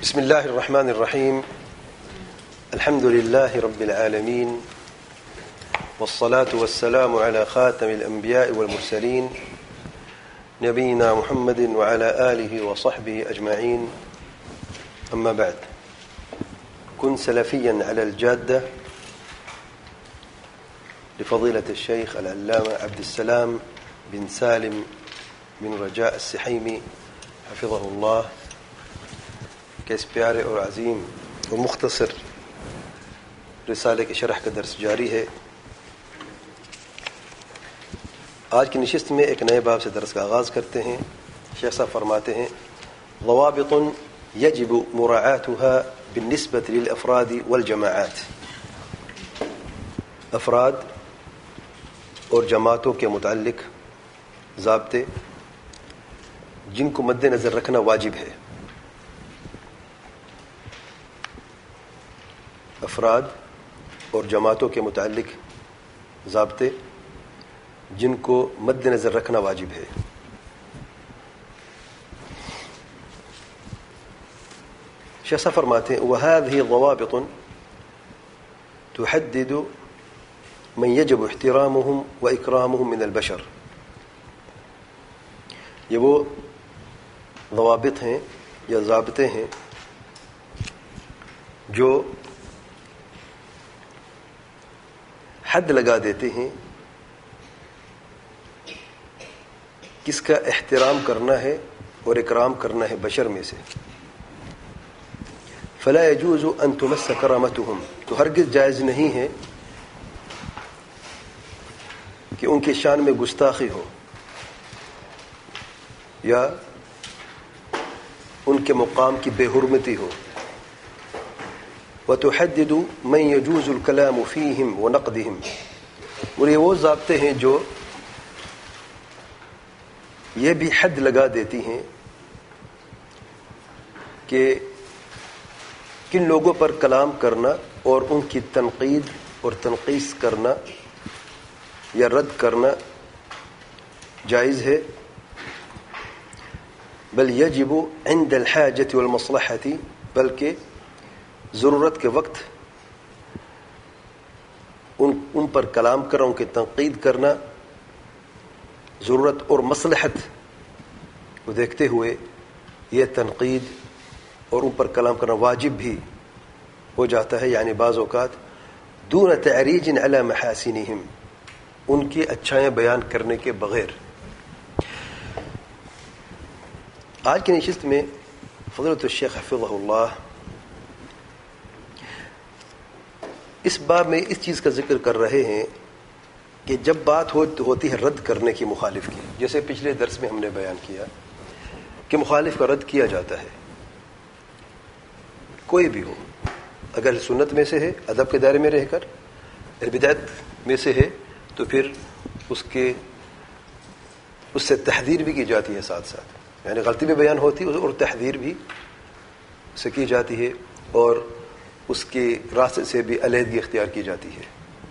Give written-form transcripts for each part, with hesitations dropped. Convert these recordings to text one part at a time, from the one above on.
بسم الله الرحمن الرحيم. الحمد لله رب العالمين، والصلاة والسلام على خاتم الأنبياء والمرسلين نبينا محمد وعلى آله وصحبه أجمعين. أما بعد، كن سلفيا على الجادة لفضيلة الشيخ العلامة عبد السلام بن سالم بن رجاء السحيمي حفظه الله کے اس پیارے اور عظیم اور مختصر رسالے کے شرح کا درس جاری ہے. آج کی نشست میں ایک نئے باب سے درس کا آغاز کرتے ہیں. شیخ صاحب فرماتے ہیں: ضوابط يجب مراعاتها بالنسبة للأفراد والجماعات. افراد اور جماعتوں کے متعلق ضابطے جن کو مد نظر رکھنا واجب ہے. افراد اور جماعتوں کے متعلق ضابطے جن کو مد نظر رکھنا واجب ہے. شیخ صاحب فرماتے ہیں: وهذه ضوابط تحدد من يجب احترامهم وإكرامهم من البشر. یہ وہ ضوابط ہیں یا ضابطے ہیں جو حد لگا دیتے ہیں کس کا احترام کرنا ہے اور اکرام کرنا ہے بشر میں سے. فلا يجوز ان تمس کرامتهم، تو ہرگز جائز نہیں ہے کہ ان کی شان میں گستاخی ہو یا ان کے مقام کی بے حرمتی ہو. وتحدد من يجوز الكلام فيهم ونقدهم، اور یہ وہ ضابطے ہیں جو یہ بھی حد لگا دیتی ہیں کہ کن لوگوں پر کلام کرنا اور ان کی تنقید اور تنقیص کرنا یا رد کرنا جائز ہے. بل يجب عند الحاجة والمصلحة، بلکہ ضرورت کے وقت ان پر کلام کرنا، ان کی تنقید کرنا ضرورت اور مصلحت کو دیکھتے ہوئے یہ تنقید اور ان پر کلام کرنا واجب بھی ہو جاتا ہے. یعنی بعض اوقات دون تعریج علی محاسنہم، ان کی اچھائیاں بیان کرنے کے بغیر. آج کی نشست میں فضیلۃ الشیخ حفظہ اللہ اس باب میں اس چیز کا ذکر کر رہے ہیں کہ جب بات ہوتی ہے رد کرنے کی مخالف کی، جیسے پچھلے درس میں ہم نے بیان کیا کہ مخالف کا رد کیا جاتا ہے، کوئی بھی ہو. اگر سنت میں سے ہے، ادب کے دائرے میں رہ کر، بدعت میں سے ہے تو پھر اس سے تحذیر بھی کی جاتی ہے ساتھ ساتھ. یعنی غلطی بھی بیان ہوتی ہے اور تحذیر بھی سے کی جاتی ہے اور اس کے راستے سے بھی علیحدگی اختیار کی جاتی ہے.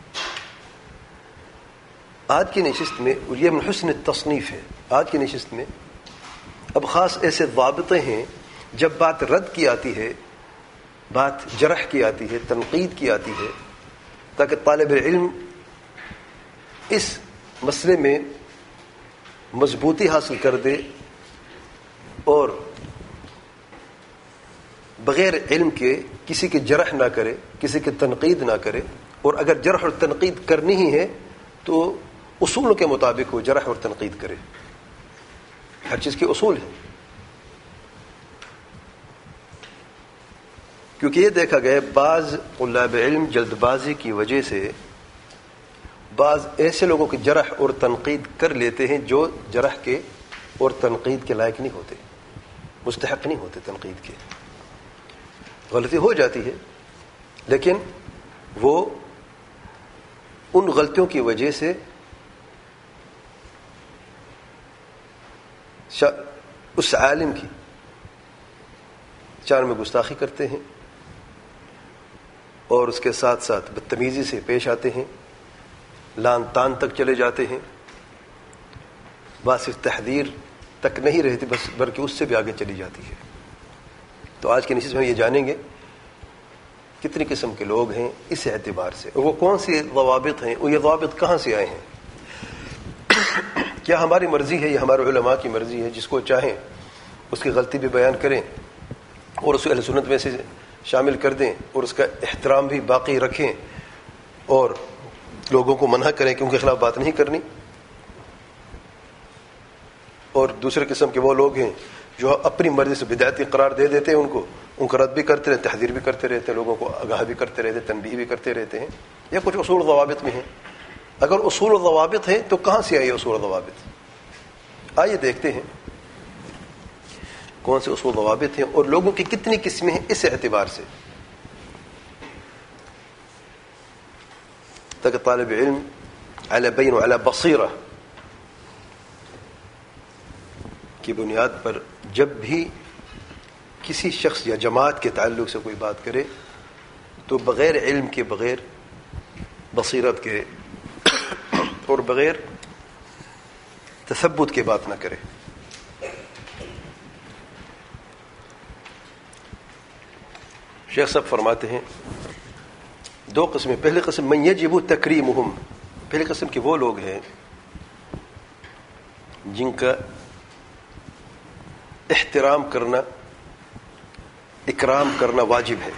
آج کی نشست میں، اور یہ من حسن التصنیف ہے، آج کی نشست میں اب خاص ایسے ضابطے ہیں جب بات رد کی آتی ہے، بات جرح کی آتی ہے، تنقید کی آتی ہے، تاکہ طالب علم اس مسئلے میں مضبوطی حاصل کر دے اور بغیر علم کے کسی کی جرح نہ کرے، کسی کی تنقید نہ کرے. اور اگر جرح اور تنقید کرنی ہی ہے تو اصول کے مطابق وہ جرح اور تنقید کرے. ہر چیز کے اصول ہیں. کیونکہ یہ دیکھا گیا بعض طلاب علم جلد بازی کی وجہ سے بعض ایسے لوگوں کی جرح اور تنقید کر لیتے ہیں جو جرح کے اور تنقید کے لائق نہیں ہوتے، مستحق نہیں ہوتے تنقید کے. غلطی ہو جاتی ہے لیکن وہ ان غلطیوں کی وجہ سے اس عالم کی شان میں گستاخی کرتے ہیں اور اس کے ساتھ ساتھ بدتمیزی سے پیش آتے ہیں، لان تان تک چلے جاتے ہیں. بات صرف تحذیر تک نہیں رہتی، بس بلکہ اس سے بھی آگے چلی جاتی ہے. تو آج کے نشست میں یہ جانیں گے کتنی قسم کے لوگ ہیں اس اعتبار سے، وہ کون سی ضوابط ہیں، اور یہ ضوابط کہاں سے آئے ہیں۔ کیا ہماری مرضی ہے یا ہمارے علماء کی مرضی ہے؟ جس کو چاہیں اس کی غلطی بھی بیان کریں اور اسے اہل سنت میں سے شامل کر دیں اور اس کا احترام بھی باقی رکھیں اور لوگوں کو منع کریں کہ ان کے خلاف بات نہیں کرنی، اور دوسرے قسم کے وہ لوگ ہیں جو اپنی مرضی سے بدعتی قرار دے دیتے ہیں، ان کا رد بھی کرتے رہتے، تحذیر بھی کرتے رہتے، لوگوں کو آگاہ بھی کرتے رہتے، تنبیہ بھی کرتے رہتے ہیں۔ یہ کچھ اصول و ضوابط میں ہیں۔ اگر اصول و ضوابط ہیں تو کہاں سے آئی اصول و ضوابط؟ آئیے دیکھتے ہیں کون سے اصول و ضوابط ہیں اور لوگوں کی کتنی قسمیں ہیں اس اعتبار سے، تاکہ طالب علم علی بین و علی بصیرہ کی بنیاد پر جب بھی کسی شخص یا جماعت کے تعلق سے کوئی بات کرے تو بغیر علم کے، بغیر بصیرت کے اور بغیر تثبت کے بات نہ کرے۔ شیخ صاحب فرماتے ہیں دو قسمیں، پہلی قسم من یجب تکریمہم، پہلی قسم کے وہ لوگ ہیں جن کا احترام کرنا، اکرام کرنا واجب ہے،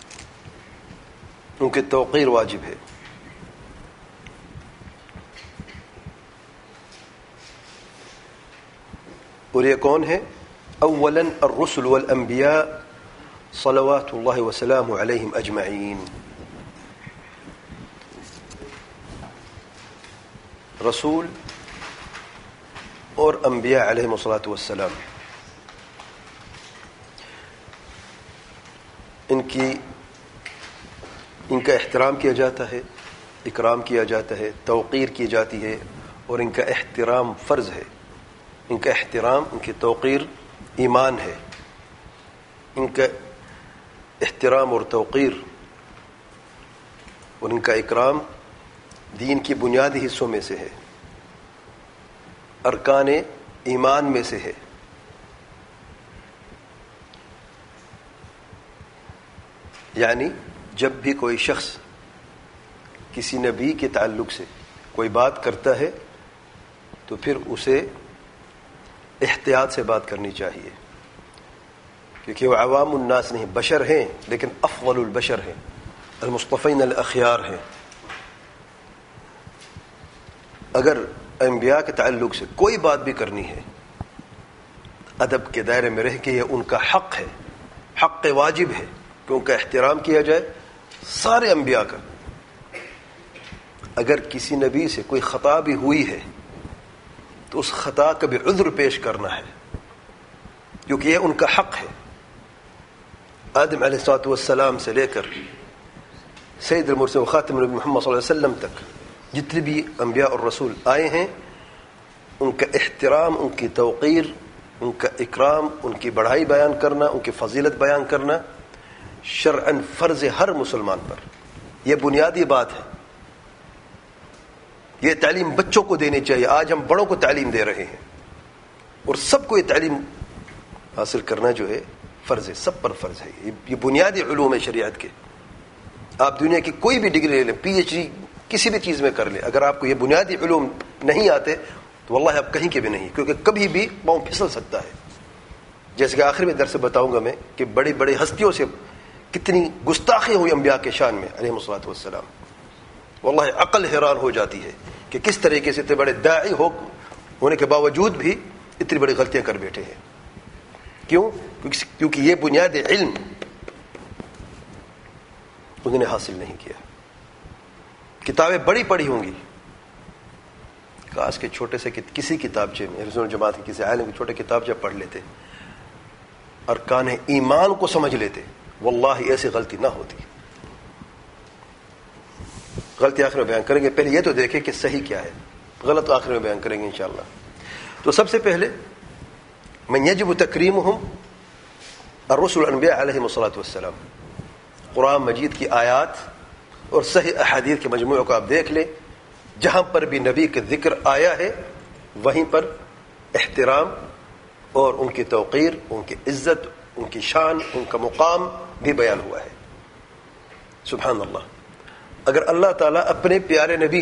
ان کی توقیر واجب ہے۔ اور یہ کون ہے؟ اولا الرسل والانبیاء صلوات اللہ وسلام علیہم اجمعین، رسول اور انبیاء علیہم الصلاۃ والسلام، ان کا احترام کیا جاتا ہے، اکرام کیا جاتا ہے، توقیر کی جاتی ہے، اور ان کا احترام فرض ہے۔ ان کا احترام، ان کی توقیر ایمان ہے، ان کا احترام اور توقیر اور ان کا اکرام دین کی بنیادی حصوں میں سے ہے، ارکان ایمان میں سے ہے۔ یعنی جب بھی کوئی شخص کسی نبی کے تعلق سے کوئی بات کرتا ہے تو پھر اسے احتیاط سے بات کرنی چاہیے، کیونکہ وہ عوام الناس نہیں، بشر ہیں، لیکن افضل البشر ہیں، المصطفین الاخیار ہیں۔ اگر انبیاء کے تعلق سے کوئی بات بھی کرنی ہے ادب کے دائرے میں رہ کے، یہ ان کا حق ہے، حق واجب ہے کہ ان کا احترام کیا جائے، سارے انبیاء کا۔ اگر کسی نبی سے کوئی خطا بھی ہوئی ہے تو اس خطا کا بھی عذر پیش کرنا ہے، کیونکہ یہ ان کا حق ہے۔ آدم علیہ الصلوۃ والسلام سے لے کر سید المرسلین خاتم النبی محمد صلی اللہ علیہ وسلم تک جتنے بھی انبیاء اور رسول آئے ہیں، ان کا احترام، ان کی توقیر، ان کا اکرام، ان کی بڑائی بیان کرنا، ان کی فضیلت بیان کرنا شرعاً فرض ہے ہر مسلمان پر۔ یہ بنیادی بات ہے۔ یہ تعلیم بچوں کو دینی چاہیے۔ آج ہم بڑوں کو تعلیم دے رہے ہیں اور سب کو یہ تعلیم حاصل کرنا جو ہے فرض ہے، سب پر فرض ہے۔ یہ بنیادی علوم ہے شریعت کے۔ آپ دنیا کی کوئی بھی ڈگری لے لیں، پی ایچ ڈی کسی بھی چیز میں کر لیں، اگر آپ کو یہ بنیادی علوم نہیں آتے تو واللہ آپ کہیں کے بھی نہیں، کیونکہ کبھی بھی پاؤں پھسل سکتا ہے۔ جیسے کہ آخر میں درس بتاؤں گا میں کہ بڑی بڑی ہستیوں سے کتنی گستاخی ہوئی انبیاء کے شان میں علیہ الصلوۃ والسلام۔ واللہ عقل حیران ہو جاتی ہے کہ کس طریقے سے اتنے بڑے داعی ہونے کے باوجود بھی اتنی بڑی غلطیاں کر بیٹھے ہیں۔ کیوں؟ کیونکہ یہ بنیادی علم انہوں نے حاصل نہیں کیا۔ کتابیں بڑی پڑھی ہوں گی، کاش کے چھوٹے سے کسی کتابچے میں رسول جماعت کے کسی عالم کے چھوٹے کتابچے پڑھ لیتے، ارکان ایمان کو سمجھ لیتے، واللہ ایسی غلطی نہ ہوتی۔ غلطی آخر میں بیان کریں گے، پہلے یہ تو دیکھیں کہ صحیح کیا ہے، غلط آخر میں بیان کریں گے انشاءاللہ۔ تو سب سے پہلے من یجب تکریمہم الرسل الانبیاء علیہم الصلوۃ والسلام، قرآن مجید کی آیات اور صحیح احادیث کے مجموعے کو آپ دیکھ لیں، جہاں پر بھی نبی کا ذکر آیا ہے وہیں پر احترام اور ان کی توقیر، ان کی عزت، ان کی شان، ان کا مقام بھی بیان ہوا ہے. سبحان اللہ. اگر اللہ تعالیٰ اپنے پیارے نبی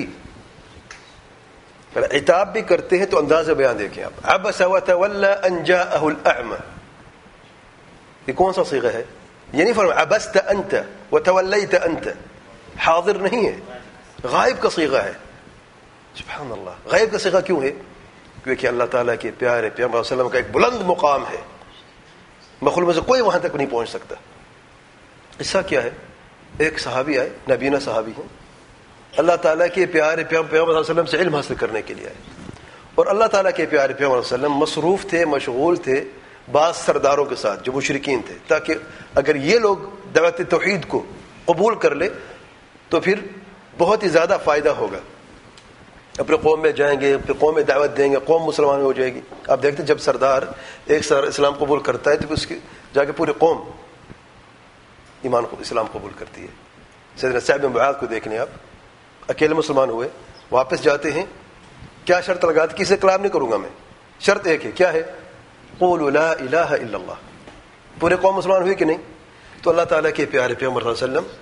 عتاب بھی کرتے ہیں تو انداز بیان دیکھیں آپ. عبس وتولى ان جاءه الاعمى، یہ کون سا صیغہ ہے؟ یہ نہیں فرمایا عبست انت وتوليت انت، حاضر نہیں ہے، غائب کا صیغہ ہے. سبحان اللہ. غائب کا صیغہ کیوں ہے؟ کیونکہ اللہ تعالیٰ کے پیارے پیغمبر صلی اللہ علیہ وسلم کا ایک بلند مقام ہے، مخلوق میں سے کوئی وہاں تک نہیں پہنچ سکتا. قصہ کیا ہے؟ ایک صحابی آئے، نبینا صحابی ہیں، اللہ تعالیٰ کے پیارے پیغمبر صلی اللہ علیہ وسلم سے علم حاصل کرنے کے لیے آئے. اور اللہ تعالیٰ کے پیارے پیغمبر صلی اللہ علیہ وسلم مصروف تھے، مشغول تھے بعض سرداروں کے ساتھ جو مشرکین تھے، تاکہ اگر یہ لوگ دعوت توحید کو قبول کر لے تو پھر بہت ہی زیادہ فائدہ ہوگا. اپنے قوم میں جائیں گے، اپنے قوم میں دعوت دیں گے، قوم مسلمان ہو جائے گی. آپ دیکھتے جب سردار ایک اسلام قبول کرتا ہے تو اس کی جا کے پوری قوم اسلام قبول کرتی ہے. سیدنا سعد بن معاذ کو دیکھنے آپ، اکیلے مسلمان ہوئے، واپس جاتے ہیں، کیا شرط لگاتے؟ کسی سے کلام نہیں کروں گا میں، شرط ایک ہے، کیا ہے؟ قولوا لا الہ الا اللہ. پورے قوم مسلمان ہوئی کہ نہیں؟ تو اللہ تعالیٰ کے پیارے پیغمبر صلی اللہ علیہ وسلم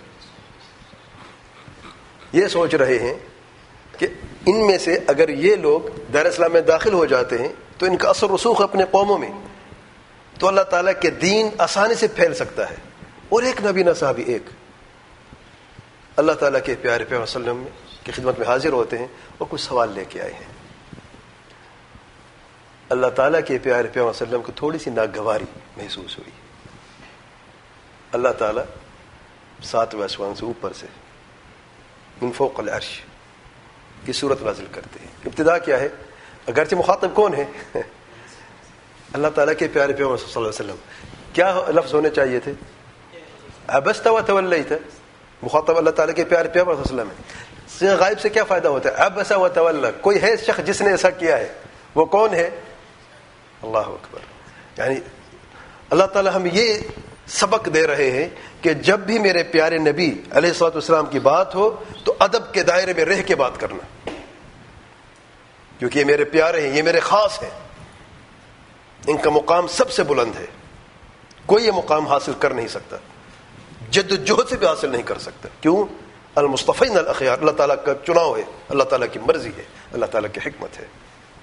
یہ سوچ رہے ہیں کہ ان میں سے اگر یہ لوگ دار اسلام میں داخل ہو جاتے ہیں تو ان کا اثر رسوخ اپنے قوموں میں، تو اللہ تعالیٰ کے دین آسانی سے پھیل سکتا ہے. اور ایک نبی صحابی ایک اللہ تعالیٰ کے پیارے پیغمبر صلی اللہ علیہ وسلم کی خدمت میں حاضر ہوتے ہیں اور کچھ سوال لے کے آئے ہیں. اللہ تعالیٰ کے پیارے پیغمبر صلی اللہ علیہ وسلم کو تھوڑی سی ناگواری محسوس ہوئی. اللہ تعالیٰ 7ویں آسمان سے اوپر سے من فوق العرش کی صورت نازل کرتے ہیں. ابتدا کیا ہے؟ اگرچہ مخاطب کون ہے؟ اللہ تعالیٰ کے پیارے پیغمبر صلی اللہ علیہ وسلم. کیا لفظ ہونے چاہیے تھے؟ عبست وتولیت. مخاطب اللہ تعالیٰ کے پیارے پیغمبر صلی اللہ علیہ وسلم ہے. غائب سے کیا فائدہ ہوتا ہے؟ عبس وتولی. کوئی ہے شخص جس نے ایسا کیا ہے، وہ کون ہے؟ اللہ اکبر. یعنی اللہ تعالیٰ ہمیں یہ سبق دے رہے ہیں کہ جب بھی میرے پیارے نبی علیہ الصلوۃ والسلام کی بات ہو تو ادب کے دائرے میں رہ کے بات کرنا، کیونکہ یہ میرے پیارے ہیں، یہ میرے خاص ہیں، ان کا مقام سب سے بلند ہے. کوئی یہ مقام حاصل کر نہیں سکتا، جد و جہد سے بھی حاصل نہیں کر سکتا. کیوں؟ المصطفین الاخیار. اللہ تعالیٰ کا چناؤ ہے، اللہ تعالیٰ کی مرضی ہے، اللہ تعالیٰ کی حکمت ہے.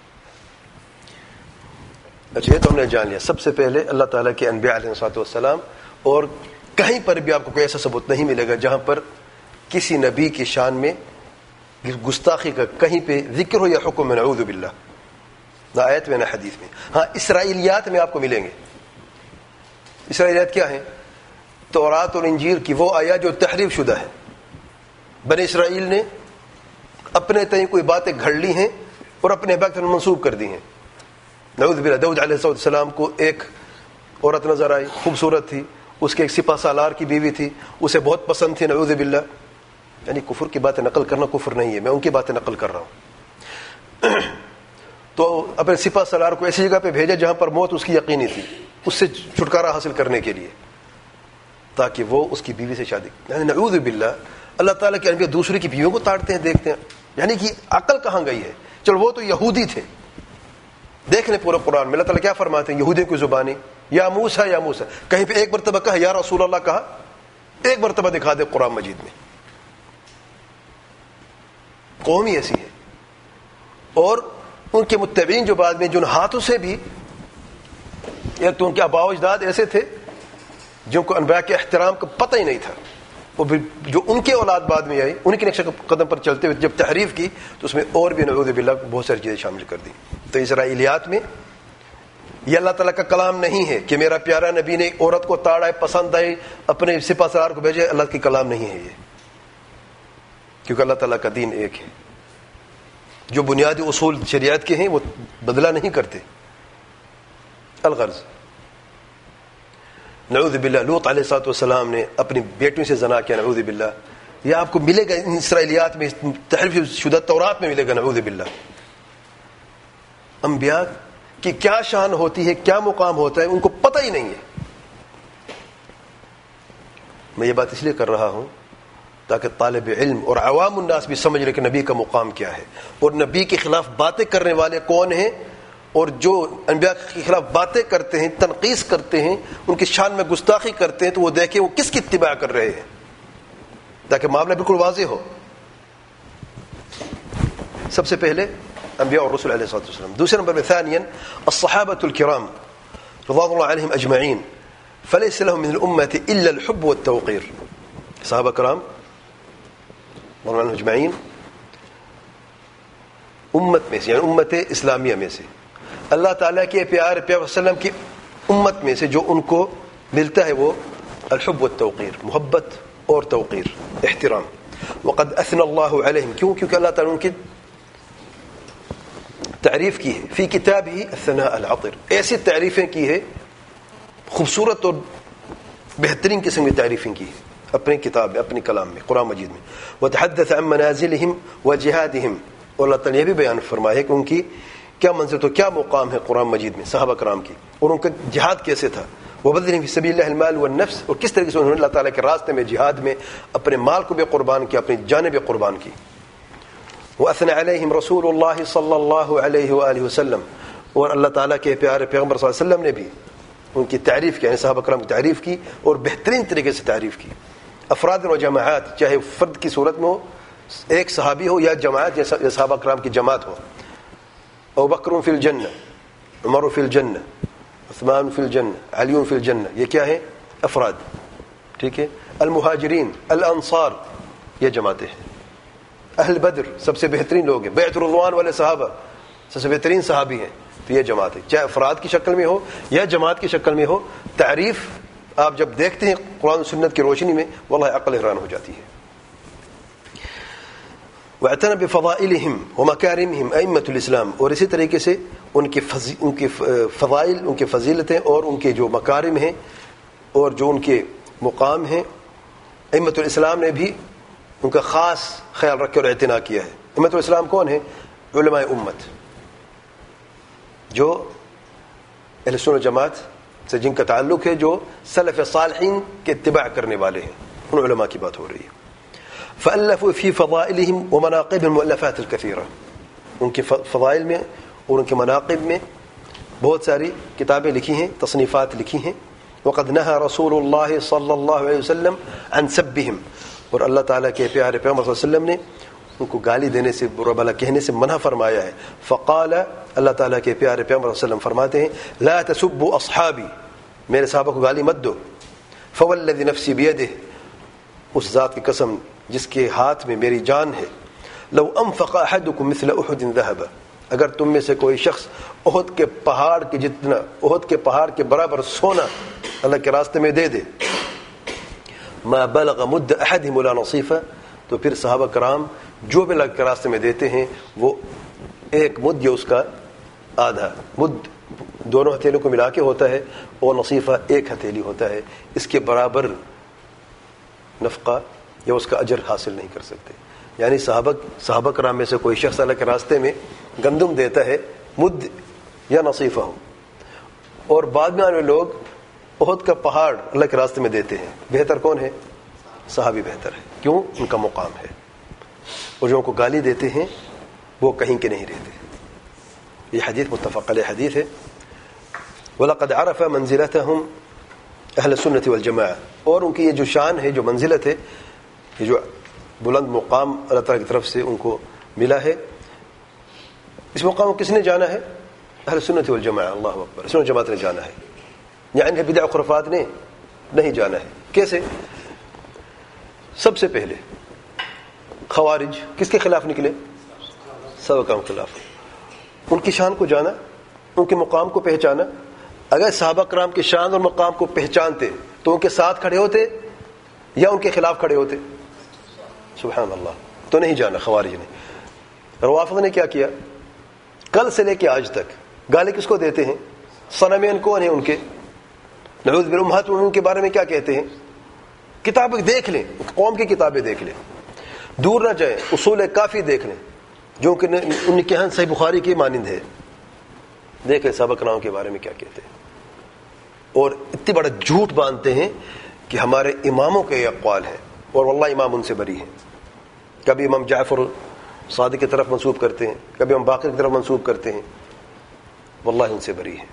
اچھا، یہ تو ہم نے جان لیا. سب سے پہلے اللہ تعالیٰ کے انبیاء علیہ الصلوۃ والسلام، اور کہیں پر بھی آپ کو کوئی ایسا ثبوت نہیں ملے گا جہاں پر کسی نبی کی شان میں گستاخی کا کہیں پہ ذکر ہو یا حکم میں، نعوذ باللہ، نہ آیت میں نہ حدیث میں. ہاں اسرائیلیات میں آپ کو ملیں گے. اسرائیلیات کیا ہیں؟ تورات اور انجیل کی وہ آیات جو تحریف شدہ ہے. بنی اسرائیل نے اپنے تئیں کوئی باتیں گھڑ لی ہیں اور اپنے وقت میں منسوب کر دی ہیں. نعوذ باللہ. داؤد علیہ السلام کو ایک عورت نظر آئی، خوبصورت تھی، اس کے ایک سپہ سالار کی بیوی تھی، اسے بہت پسند تھی. نعوذ باللہ. یعنی کفر کی باتیں نقل کرنا کفر نہیں ہے، میں ان کی باتیں نقل کر رہا ہوں. تو اپنے سپہ سالار کو ایسی جگہ پہ بھیجا جہاں پر موت اس کی یقینی تھی، اس سے چھٹکارا حاصل کرنے کے لیے، تاکہ وہ اس کی بیوی سے شادی. یعنی نعوذ باللہ. اللہ تعالیٰ کے انبیاء دوسرے کی بیویوں کو تاڑتے ہیں، دیکھتے ہیں. یعنی کہ عقل کہاں گئی ہے؟ چلو وہ تو یہودی تھے. دیکھ لیں پورے قرآن میں اللہ تعالیٰ کیا فرماتے ہیں یہودیوں کی زبانی، یا موسیٰ یا موسیٰ. کہیں پہ ایک مرتبہ کہا یا رسول اللہ کہا؟ ایک مرتبہ دکھا دے قرآن مجید میں. قوم ہی ایسی ہے. اور ان کے متبعین جو بعد میں جن ہاتھوں سے بھی، ایک تو ان کے آباء و اجداد ایسے تھے جن کو انبیاء کے احترام کا پتہ ہی نہیں تھا، اور جو ان کے اولاد بعد میں آئی ان کے نقش قدم پر چلتے ہوئے جب تحریف کی تو اس میں اور بھی نعوذ باللہ بہت ساری چیزیں شامل کر دی. تو اسرائیلیات میں یہ اللہ تعالیٰ کا کلام نہیں ہے کہ میرا پیارا نبی نے عورت کو تاڑا ہے، پسند آئی، اپنے سپہ سالار کو بھیجے. اللہ کی کلام نہیں ہے یہ، کیونکہ اللہ تعالیٰ کا دین ایک ہے. جو بنیادی اصول شریعت کے ہیں وہ بدلہ نہیں کرتے. الغرض نعوذ باللہ لوط علیہ الصلوۃ والسلام نے اپنی بیٹیوں سے زنا کیا، نعوذ باللہ. یہ آپ کو ملے گا ان اسرائیلیات میں، تحریف شدہ تورات میں ملے گا، نعوذ باللہ. انبیاء کی کیا شان ہوتی ہے، کیا مقام ہوتا ہے، ان کو پتہ ہی نہیں ہے. میں یہ بات اس لیے کر رہا ہوں تاکہ طالب علم اور عوام الناس بھی سمجھ لیں کہ نبی کا مقام کیا ہے اور نبی کے خلاف باتیں کرنے والے کون ہیں اور جو انبیاء کے خلاف باتیں کرتے ہیں، تنقیص کرتے ہیں، ان کی شان میں گستاخی کرتے ہیں، تو وہ دیکھیں وہ کس کی اتباع کر رہے ہیں، تاکہ معاملہ بالکل واضح ہو. سب سے پہلے انبیاء اور رسول علیہ الصلوۃ والسلام. دوسرے نمبر میں ثانیا الصحابة الكرام رضوان اللہ علیہم اجمعین فليس لهم من الامة الا الحب والتوقير. صحابہ کرام رضوان اللہ علیہم اجمعین امت میں سے، یعنی امت اسلامیہ میں سے، اللہ تعالیٰ کے پیارے پیغمبر صلی اللہ علیہ وسلم کی امت میں سے جو ان کو ملتا ہے وہ الحب والتوقیر، محبت اور توقیر، احترام. وقد اثنى اللہ علیہم، کیونکہ اللہ تعالیٰ ان کی تعریف کی ہے فی کتابہ الثناء العطر، ایسی تعریفیں کی ہے، خوبصورت اور بہترین قسم کی تعریفیں کی ہے اپنی کتاب میں، اپنی کلام میں، قرآن مجید میں. وتحدث عن منازلہم وجہادہم، اور اللہ تعالیٰ نے یہ بھی بیان فرمایا ہے کہ ان کی کیا منزل تو کیا مقام ہے قرآن مجید میں صحابہ کرام کی، اور ان کا جہاد کیسے تھا. وبذلهم فی سبیل اللہ المال والنفس، اور کس طریقے سے انہوں نے اللہ تعالیٰ کے راستے میں جہاد میں اپنے مال کو بھی قربان کیا، اپنی جانیں بھی قربان کی. وأثنى عليهم رسول الله صلی اللہ علیہ وآلہ وسلم، اور اللہ تعالیٰ کے پیارے پیغمبر صلی اللہ علیہ وسلم نے بھی ان کی تعریف کی، یعنی صحابہ کرام کی تعریف کی اور بہترین طریقے سے تعریف کی. افراد و جماعات، چاہے فرد کی صورت میں ہو، ایک صحابی ہو، یا جماعت یا صحابہ کرام کی جماعت ہو. ابو بکر فی الجنہ، عمر فی الجنہ، عثمان فی الجنہ، علی فی الجنہ، یہ کیا ہے؟ افراد. ٹھیک ہے. المہاجرین، الانصار، یہ جماعتیں ہیں. اہل بدر، سب سے بہترین لوگ ہیں. بیعت رضوان والے صحابہ، سب سے بہترین صحابی ہیں. تو یہ جماعت ہے، چاہے افراد کی شکل میں ہو یا جماعت کی شکل میں ہو. تعریف آپ جب دیکھتے ہیں قرآن و سنت کی روشنی میں، واللہ عقل حیران ہو جاتی ہے. واعتنى بفضائلهم ومكارمهم ائمة الاسلام، اور اسی طریقے سے ان کی فضائل، ان کی فضیلتیں اور ان کے جو مکارم ہیں اور جو ان کے مقام ہیں، ائمة الاسلام نے بھی ان کا خاص خیال رکھ اور اعتنا کیا ہے. ائمة الاسلام کون ہیں؟ علماء امت، جو اہل سنت جماعت سے جن کا تعلق ہے، جو سلف صالحین کے اتباع کرنے والے ہیں، ان علماء کی بات ہو رہی ہے. فألفوا في فضائلهم ومناقبهم مؤلفات الكثيرة، ان کے فضائل میں اور ان کے مناقب میں بہت ساری کتابیں لکھی ہیں، تصنیفات لکھی ہیں. وقد نهى رسول اللہ صلی اللہ علیہ وسلم عن سبهم، اور اللہ تعالیٰ کے پیارے پیغمبر صلی اللہ علیہ وسلم نے ان کو گالی دینے سے، برا بھلا کہنے سے منع فرمایا ہے. فقال، اللہ تعالیٰ کے پیارے پیغمبر صلی اللہ علیہ وسلم فرماتے ہیں، لا تسبوا اصحابی، میرے صحابہ کو گالی مت دو. فوالذی نفسی بیدہ، اس ذات کی قسم جس کے ہاتھ میں میری جان ہے، لو انفق احدکم مثل احد ذهب، اگر تم میں سے کوئی شخص احد کے پہاڑ کے جتنا، احد کے پہاڑ کے برابر سونا اللہ کے راستے میں دے دے، ما بلغ مد احدهم ولا نصیفہ، تو پھر صحابہ کرام جو بھی اللہ کے راستے میں دیتے ہیں وہ ایک مد یا اس کا آدھا مد دونوں ہتھیلیوں کو ملا کے ہوتا ہے، اور نصیفہ ایک ہتھیلی ہوتا ہے، اس کے برابر نفقہ یا اس کا اجر حاصل نہیں کر سکتے. یعنی صحابہ کرام میں سے کوئی شخص اللہ کے راستے میں گندم دیتا ہے، مد یا نصیفہ ہو، اور بعد میں آنے لوگ احد کا پہاڑ اللہ کے راستے میں دیتے ہیں، بہتر کون ہے؟ صحابی بہتر ہے. کیوں؟ ان کا مقام ہے. اور جو ان کو گالی دیتے ہیں وہ کہیں کے نہیں رہتے. یہ حدیث متفق علیہ حدیث ہے. وَلَقَدْ عَرَفَ مَنزِلَتَهُمْ اہل سنت والجماعہ، اور ان کی یہ جو شان ہے، جو منزلت ہے، یہ جو بلند مقام اللہ تعالیٰ کی طرف سے ان کو ملا ہے، اس مقام کو کس نے جانا ہے؟ اہل سنت والجماعہ. اللہ اکبر. سنت جماعت نے جانا ہے، یعنی بدع و خرافات نے نہیں جانا ہے. کیسے؟ سب سے پہلے خوارج کس کے خلاف نکلے؟ صحابہ کرام کے خلاف. ان کی شان کو جانا، ان کے مقام کو پہچانا. اگر صحابہ کرام کی شان اور مقام کو پہچانتے تو ان کے ساتھ کھڑے ہوتے یا ان کے خلاف کھڑے ہوتے؟ سبحان اللہ. تو نہیں جانا خوارج نے. روافض نے کیا کیا؟ کل سے لے کے آج تک گالی کس کو دیتے ہیں؟ صنمین کون ہیں ان کے؟ نعوذ باللہ. امہات ان کے بارے میں کیا کہتے ہیں؟ کتابیں دیکھ لیں، قوم کی کتابیں دیکھ لیں، دور نہ جائیں، اصول کافی دیکھ لیں جو کہ ان کے ہاں صحیح بخاری کی مانند ہے. دیکھیں صحابہ کرام کے بارے میں کیا کہتے ہیں، اور اتنی بڑا جھوٹ باندھتے ہیں کہ ہمارے اماموں کے یہ اقوال ہیں، اور واللہ امام ان سے بری ہیں. کبھی امام جعفر صادق کی طرف منسوب کرتے ہیں، کبھی امام باقر کی طرف منسوب کرتے ہیں. واللہ ان سے بری ہیں.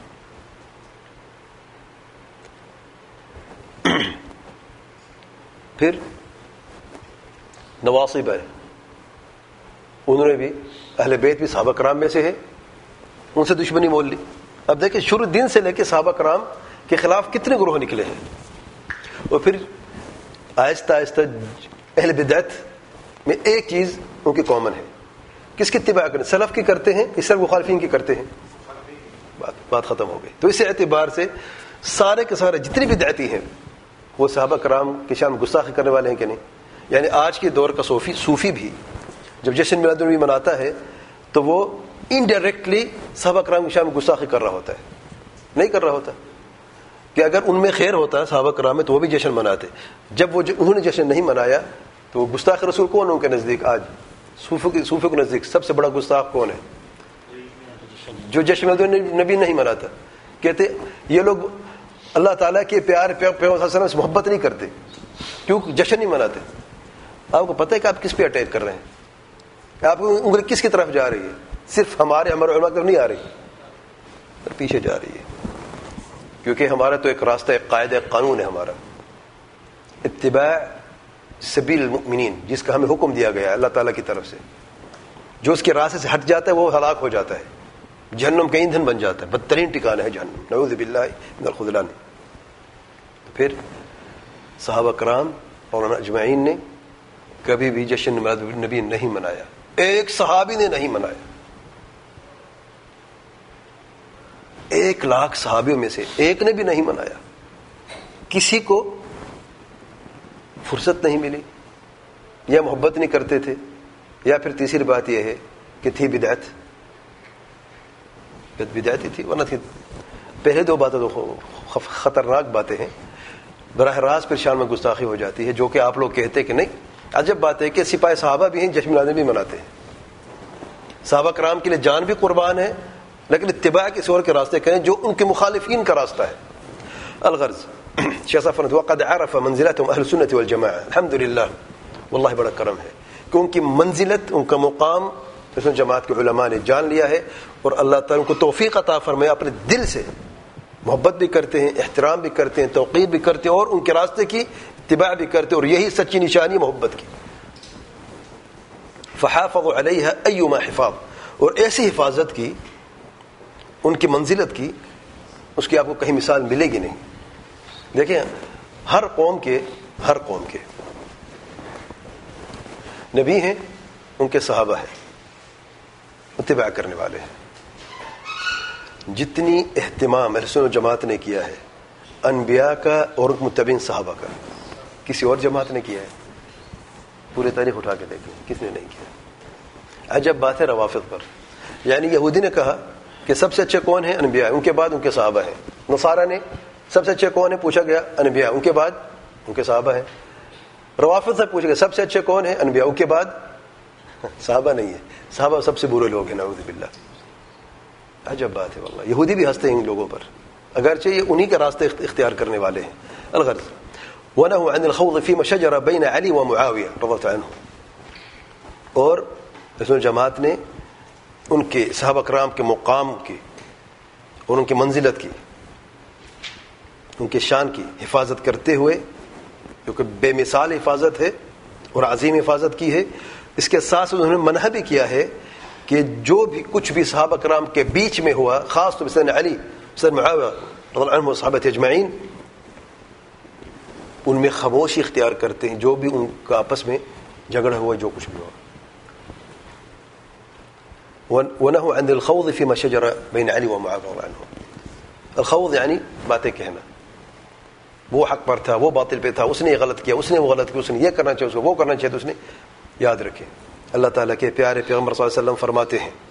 پھر نواصب ہے، انہوں نے بھی، اہل بیت بھی صحابہ کرام میں سے ہے، ان سے دشمنی مول لی. اب دیکھیں شروع دن سے لے کے صحابہ کرام کے خلاف کتنے گروہ نکلے ہیں. اور پھر آہستہ آہستہ اہل بدعت میں ایک چیز ان کی کامن ہے، کس کی اتباع کریں؟ سلف کی کرتے ہیں، اس طرح مخالفین کی کرتے ہیں. بات ختم ہو گئی. تو اس اعتبار سے سارے کے سارے جتنی بدعتی ہیں وہ صحابہ کرام کی شان میں گستاخی کرنے والے ہیں کہ نہیں. یعنی آج کے دور کا صوفی بھی جب جشن میلاد النبی مناتا ہے تو وہ انڈائریکٹلی صحابہ کرام کی شان میں گستاخی کر رہا ہوتا ہے. نہیں کر رہا ہوتا کہ اگر ان میں خیر ہوتا صحابہ کرام میں تو وہ بھی جشن مناتے. جب وہ انہوں نے جشن نہیں منایا تو گستاخ رسول کون ہے ان کے نزدیک؟ آج صوفی کے نزدیک سب سے بڑا گستاخ کون ہے؟ جو جشن میلاد النبی نہیں مناتا. کہتے یہ لوگ اللہ تعالیٰ کے پیار پیغمبر صلی اللہ علیہ وسلم سے محبت نہیں کرتے، کیوں؟ جشن نہیں مناتے. آپ کو پتہ ہے کہ آپ کس پہ اٹیک کر رہے ہیں؟ آپ کو انگلی کس کی طرف جا رہی ہے؟ صرف ہمارے علماء کی طرف نہیں آ رہی، پیچھے جا رہی ہے. کیونکہ ہمارا تو ایک راستہ، ایک قاعدہ، ایک قانون ہے ہمارا، اتباع سبیل المؤمنین، جس کا ہمیں حکم دیا گیا ہے اللہ تعالیٰ کی طرف سے. جو اس کے راستے سے ہٹ جاتا ہے وہ ہلاک ہو جاتا ہے، جہنم کا ایندھن بن جاتا ہے. بدترین ٹھکانہ ہے جہنم، نعوذ باللہ من الخذلان. پھر صحابہ کرام اور اجمعین نے کبھی بھی جشن میلاد النبی نہیں منایا. ایک صحابی نے نہیں منایا. 1,00,000 صحابیوں میں سے ایک نے بھی نہیں منایا. کسی کو فرصت نہیں ملی، یا محبت نہیں کرتے تھے، یا پھر تیسری بات یہ ہے کہ تھی بدعت ہی تھی. ورنہ تھی پہلے دو باتیں تو خطرناک باتیں ہیں. براہ راست پھر شان میں گستاخی ہو جاتی ہے، جو کہ آپ لوگ کہتے کہ نہیں. عجب بات ہے کہ سپاہ صحابہ بھی ہیں، جشن میلاد بھی مناتے ہیں. صحابہ کرام کے لیے جان بھی قربان ہے، لیکن اتباع کسی اور کے راستے کریں جو ان کے مخالفین کا راستہ ہے. الغرض شیخ صاحب فرماتے وقد عرف منزلتهم اہل السنة والجماعة. الحمدللہ، واللہ بڑا کرم ہے کہ ان کی منزلت، ان کا مقام اس جماعت کے علماء نے جان لیا ہے، اور اللہ تعالیٰ ان کو توفیق عطا فرمایا، اپنے دل سے محبت بھی کرتے ہیں، احترام بھی کرتے ہیں، توقیر بھی کرتے ہیں، اور ان کے راستے کی اتباع بھی کرتے ہیں. اور یہی سچی نشانی محبت کی. فحافظوا علیہا ایما حفاظ، اور ایسی حفاظت کی ان کی منزلت کی، اس کی آپ کو کہیں مثال ملے گی نہیں. دیکھیں ہر قوم کے نبی ہیں، ان کے صحابہ ہیں، اتباع کرنے والے ہیں. جتنی اہتمام اہل سنت جماعت نے کیا ہے انبیاء کا اور متبعین صحابہ کا، کسی اور جماعت نے کیا ہے؟ پورے تاریخ اٹھا کے دیکھیں کس نے نہیں کیا. عجب بات ہے روافض پر. یعنی یہودی نے کہا کہ سب سے اچھے کون ہیں؟ انبیاء، ان کے بعد ان کے صحابہ ہیں. نصارہ نے سب سے اچھے کون ہیں؟ پوچھا گیا انبیاء، ان کے بعد ان کے صحابہ ہیں. روافض سے پوچھا گیا سب سے اچھے کون ہیں؟ انبیاء، ان کے بعد صحابہ نہیں ہے. صحابہ سب سے برے لوگ ہیں، نعوذ باللہ. عجب بات ہے واللہ. یہودی بھی ہنستے ہیں ان لوگوں پر، اگرچہ یہ انہی کا راستہ اختیار کرنے والے ہیں. الغرض ونهوا عن الخوض فيما شجر بين علي ومعاوية رضي الله عنهم. اور اس جماعت نے ان کے صحابہ کرام کے مقام کی اور ان کی منزلت کی، ان کی شان کی حفاظت کرتے ہوئے، کیونکہ بے مثال حفاظت ہے اور عظیم حفاظت کی ہے. اس کے ساتھ انہوں نے منع بھی کیا ہے کہ جو بھی کچھ بھی صحابہ کرام کے بیچ میں ہوا، خاص طور سے علی، سیدنا معاویہ رضی اللہ عنہ و صحابہ اجمعین، ان میں خاموشی اختیار کرتے ہیں. جو بھی ان کا آپس میں جھگڑا ہوا، جو کچھ بھی ہوا. وَنَهُ عَنْ الْخَوْضِ فِي مَا شَجَرَ بَيْنَ عَلِي وَمُعَاوِيَةَ رضی اللہ عنہ. الخوض یعنی باتیں کہنا، وہ حق پر تھا، وہ باطل پہ تھا، اس نے یہ غلط کیا، اس نے وہ غلط کیا، اس نے یہ کرنا چاہیے، اس کو وہ کرنا چاہیے. تو اس نے یاد رکھے اللہ تعالیٰ کے پیارے پیغمبر صلی اللہ علیہ وسلم فرماتے ہیں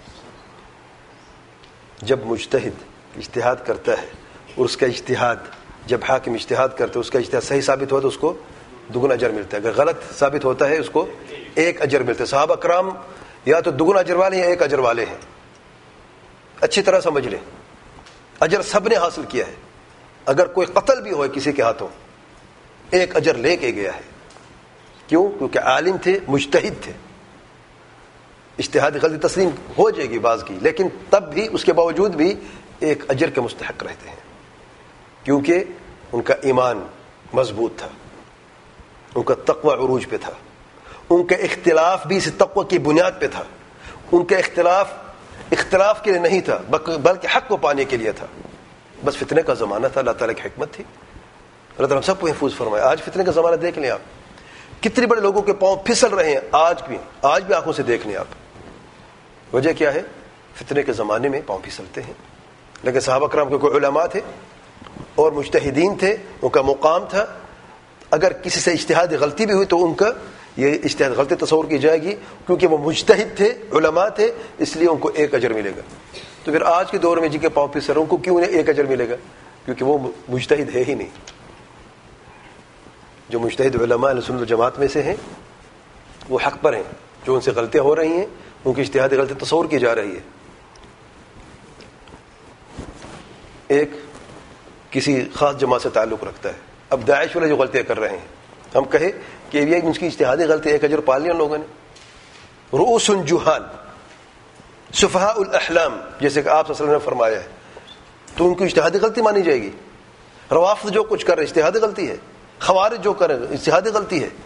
جب مجتہد اجتہاد کرتا ہے اور اس کا اجتہاد، جب حاکم اجتہاد کرتا ہے، اس کا اجتہاد صحیح ثابت ہوا تو اس کو دگنا اجر ملتا ہے. اگر غلط ثابت ہوتا ہے اس کو ایک اجر ملتا ہے. صحابہ کرام یا تو دگنا اجر والے ہیں یا ایک اجر والے ہیں. اچھی طرح سمجھ لیں، اجر سب نے حاصل کیا ہے. اگر کوئی قتل بھی ہوئے کسی کے ہاتھوں، ایک اجر لے کے گیا ہے. کیوں؟ کیونکہ عالم تھے، مجتہد تھے. اجتہاد غلطی تسلیم ہو جائے گی بعض کی، لیکن تب بھی اس کے باوجود بھی ایک اجر کے مستحق رہتے ہیں، کیونکہ ان کا ایمان مضبوط تھا، ان کا تقوی عروج پہ تھا، ان کا اختلاف بھی اس تقوی کی بنیاد پہ تھا، ان کا اختلاف کے لیے نہیں تھا بلکہ حق کو پانے کے لیے تھا. بس فتنے کا زمانہ تھا، اللہ تعالیٰ کی حکمت تھی، اللہ تعالیٰ ہم سب کو محفوظ فرمائے. آج فتنے کا زمانہ دیکھ لیں آپ، کتنے بڑے لوگوں کے پاؤں پھسل رہے ہیں آج بھی آنکھوں سے دیکھ لیں آپ. وجہ کیا ہے؟ فتنے کے زمانے میں پاؤں پھسلتے ہیں. لیکن صحابہ کرام کے کوئی علماء تھے اور مجتہدین تھے، ان کا مقام تھا. اگر کسی سے اجتہادی غلطی بھی ہوئی تو ان کا یہ اجتہاد غلطی تصور کی جائے گی، کیونکہ وہ مجتہد تھے، علماء تھے، اس لیے ان کو ایک اجر ملے گا. تو پھر آج کے دور میں جن کے پاؤں پھسل رہے ہیں ان کو کیوں ایک اجر ملے گا؟ کیونکہ وہ مجتہد ہے ہی نہیں. جو مجتہد علماء اہل سنت جماعت میں سے ہیں وہ حق پر ہیں. جو ان سے غلطیاں ہو رہی ہیں ان کی اجتہادی غلطی تصور کی جا رہی ہے. ایک کسی خاص جماعت سے تعلق رکھتا ہے، اب داعش والے جو غلطیاں کر رہے ہیں، ہم کہیں کہ یہ ان کی اجتہادی غلطی ایک اجر پال لیا ان لوگوں نے. رؤوس جہال، سفہاء الاحلام، جیسے کہ آپ صلی اللہ علیہ وسلم نے فرمایا ہے، تو ان کی اجتہادی غلطی مانی جائے گی. روافض جو کچھ کر رہے اجتہادی غلطی ہے، خوارج جو کر رہے ہیں اجتہادی غلطی ہے،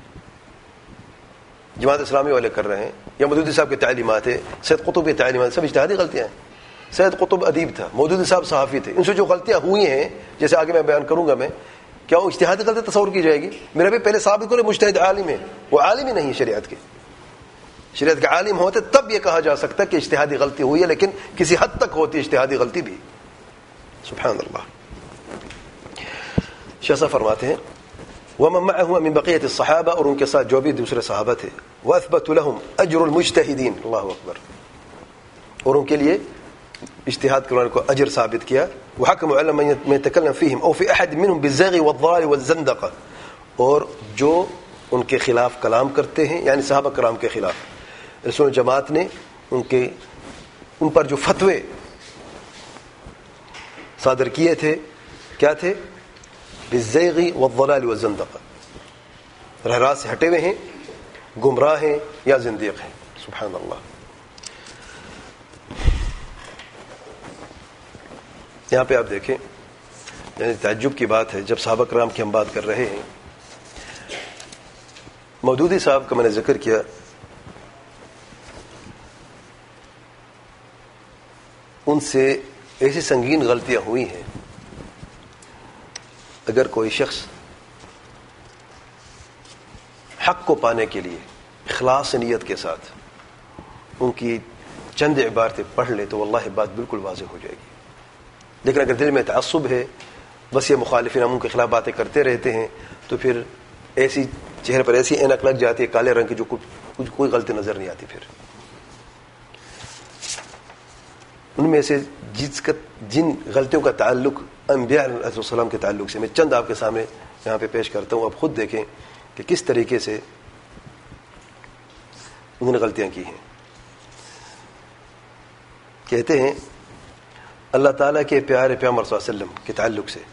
جماعت اسلامی والے کر رہے ہیں، یا مودودی صاحب کی تعلیمات ہے، سید قطب کی تعلیمات، سب اجتہادی غلطیاں ہیں. سید قطب ادیب تھا، مودودی صاحب صحافی تھے، ان سے جو غلطیاں ہوئی ہیں جیسے آگے میں بیان کروں گا میں، کیا وہ اجتہادی غلطی تصور کی جائے گی؟ میرا بھی پہلے ثابت کرے مجتہد عالم ہے، وہ عالم ہی نہیں ہے شریعت کے. شریعت کے عالم ہوتے تب یہ کہا جا سکتا کہ اجتہادی غلطی ہوئی ہے، لیکن کسی حد تک ہوتی ہے اجتہادی غلطی بھی. سبحان اللہ. شاہ صاحب فرماتے ہیں ومن معه من بقیۃ الصحابہ، اور ان کے ساتھ جو بھی دوسرے صحابہ تھے، واثبت لهم اجر المجتہدین، اللہ اکبر، اور ان کے لیے اجتہاد کرنے کو اجر ثابت کیا. وحکم على من يتكلم فيهم او في احد منهم بالزيغ والضلال والزندقه، اور جو ان کے خلاف کلام کرتے ہیں، یعنی صحابہ کرام کے خلاف رسول جماعت نے ان پر جو فتوے صادر کیے تھے، کیا تھے؟ بالزیغ والضلال والزندقہ، راہ راست سے ہٹے ہوئے ہیں، گمراہ ہیں یا زندیق ہیں. سبحان اللہ. یہاں پہ آپ دیکھیں، یعنی تعجب کی بات ہے، جب صحابہ کرام کی ہم بات کر رہے ہیں، مودودی صاحب کا میں نے ذکر کیا، ان سے ایسی سنگین غلطیاں ہوئی ہیں. اگر کوئی شخص حق کو پانے کے لیے اخلاص نیت کے ساتھ ان کی چند عبارتیں پڑھ لے تو واللہ بات بالکل واضح ہو جائے گی. لیکن اگر دل میں تعصب ہے، بس یہ مخالفین ہم ان کے خلاف باتیں کرتے رہتے ہیں، تو پھر ایسی چہرے پر ایسی اینک لگ جاتی ہے کالے رنگ کی، جو کوئی غلطی نظر نہیں آتی. پھر ان میں سے جن غلطیوں کا تعلق انبیاء علیہ السلام کے تعلق سے میں چند آپ کے سامنے یہاں پہ پیش کرتا ہوں. آپ خود دیکھیں کہ کس طریقے سے انہوں نے غلطیاں کی ہیں. کہتے ہیں اللہ تعالیٰ کے پیارے پیغمبر صلی اللہ علیہ وسلم کے تعلق سے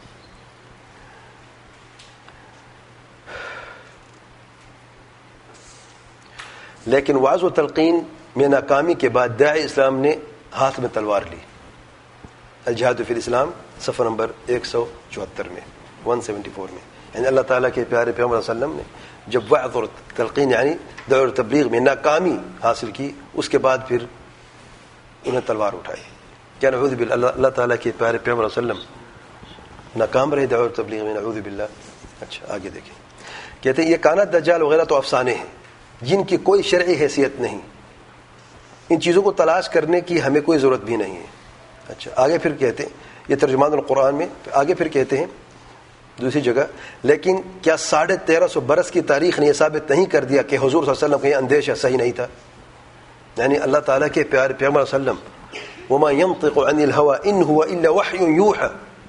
لیکن وعظ و تلقین میں ناکامی کے بعد داعی اسلام نے ہاتھ میں تلوار لی. الجہاد فی الاسلام صفحہ نمبر 174 میں 174 میں، یعنی اللہ تعالیٰ کے پیارے پیغمبر صلی اللہ علیہ وسلم نے جب وعظ اور تلقین یعنی دعوت اور تبلیغ میں ناکامی حاصل کی، اس کے بعد پھر انہیں تلوار اٹھائی. کیا نعوذ باللہ اللہ تعالیٰ کے پیارے پیغمبر صلی اللہ علیہ وسلم ناکام رہے دعوت اور تبلیغ میں؟ نعوذ باللہ. اچھا آگے دیکھیں، کہتے ہیں یہ کانت دجال وغیرہ تو افسانے ہیں جن کی کوئی شرعی حیثیت نہیں، ان چیزوں کو تلاش کرنے کی ہمیں کوئی ضرورت بھی نہیں ہے. اچھا آگے پھر کہتے ہیں، یہ ترجمان القرآن میں آگے پھر کہتے ہیں دوسری جگہ، لیکن کیا 1350 برس کی تاریخ نے یہ ثابت نہیں کر دیا کہ حضور صلی اللہ علیہ وسلم کا یہ اندیشہ صحیح نہیں تھا؟ یعنی اللہ تعالیٰ کے پیارے پیغمبر صلی اللہ علیہ وسلم وما ينطق عن الهوى ان هو الا وحی یوحى،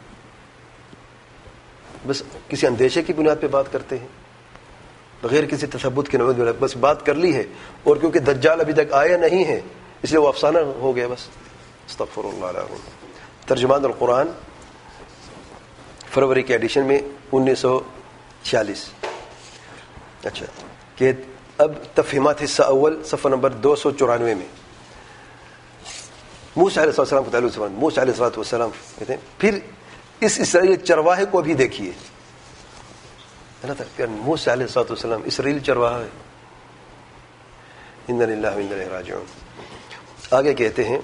بس کسی اندیشے کی بنیاد پہ بات کرتے ہیں بغیر کسی تثبت کے، نعوذ باللہ، بس بات کر لی ہے. اور کیونکہ دجال ابھی تک آیا نہیں ہے اس لیے وہ افسانہ ہو گیا بس. استغفر اللہ العظیم. ترجمان القرآن فروری کے ایڈیشن میں 1946. اچھا کہ اب تفہیمات حصہ اول صفحہ نمبر 294 میں موسیٰ علیہ السلام کو تعلق سے موسیٰ علیہ السلام کہتے ہیں پھر اس اسرائیلی چرواہے کو بھی دیکھیے. اللہ تعالیٰ موسیٰ علیہ السلام اسرائیلی چرواہا ہے. انا للہ و انا الیہ راجعون. آگے کہتے ہیں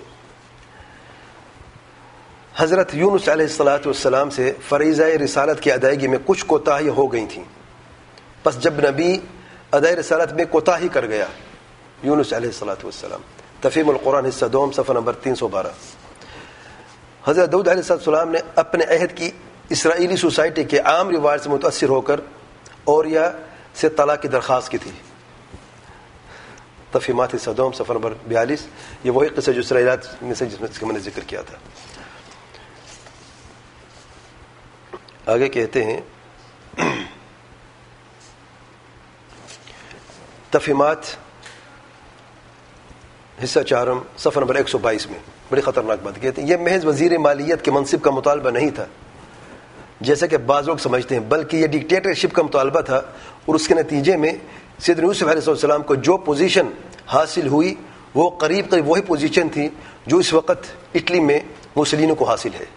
حضرت یونس علیہ السلام سے فریضہ رسالت کی ادائیگی میں کچھ کوتاہی ہو گئی تھیں. پس جب نبی ادائی رسالت میں کوتاہی کر گیا. یونس علیہ السلام. تفہیم القرآن حصہ دوم صفحہ نمبر 312. حضرت داؤد علیہ السلام نے اپنے عہد کی اسرائیلی سوسائٹی کے عام رواج سے متاثر ہو کر اوریا سے طلاق کی درخواست کی تھی. تفہیمات حصہ دوم صفحہ نمبر 42. یہ وہی قصہ جو اسرائیلیات میں سے جس میں نے ذکر کیا تھا. آگے کہتے ہیں تفہیمات حصہ چہارم صفحہ نمبر 122 میں بڑی خطرناک بات کہتے ہیں یہ محض وزیر مالیت کے منصب کا مطالبہ نہیں تھا جیسے کہ بعض لوگ سمجھتے ہیں، بلکہ یہ ڈکٹیٹرشپ کا مطالبہ تھا، اور اس کے نتیجے میں سیدنا یوسف علیہ السلام کو جو پوزیشن حاصل ہوئی وہ قریب وہی پوزیشن تھی جو اس وقت اٹلی میں مسولینی کو حاصل ہے.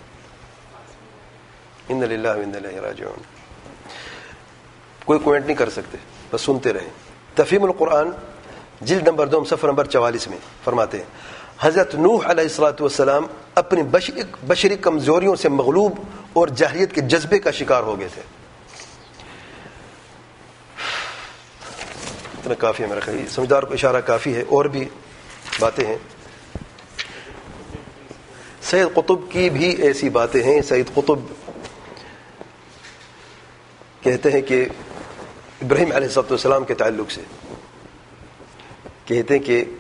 انا للہ و انا الیہ راجعون. کوئی کومنٹ نہیں کر سکتے، بس سنتے رہیں. تفہیم القرآن جلد نمبر 2 صفحہ نمبر 44 میں فرماتے ہیں حضرت نوح علیہ السلام اپنی بشری کمزوریوں سے مغلوب اور جاہلیت کے جذبے کا شکار ہو گئے تھے. اتنا کافی ہے میرا خیال، سمجھدار کو اشارہ کافی ہے. اور بھی باتیں ہیں. سید قطب کی بھی ایسی باتیں ہیں. سید قطب کہتے ہیں کہ ابراہیم علیہ السلام کے تعلق سے کہتے ہیں کہ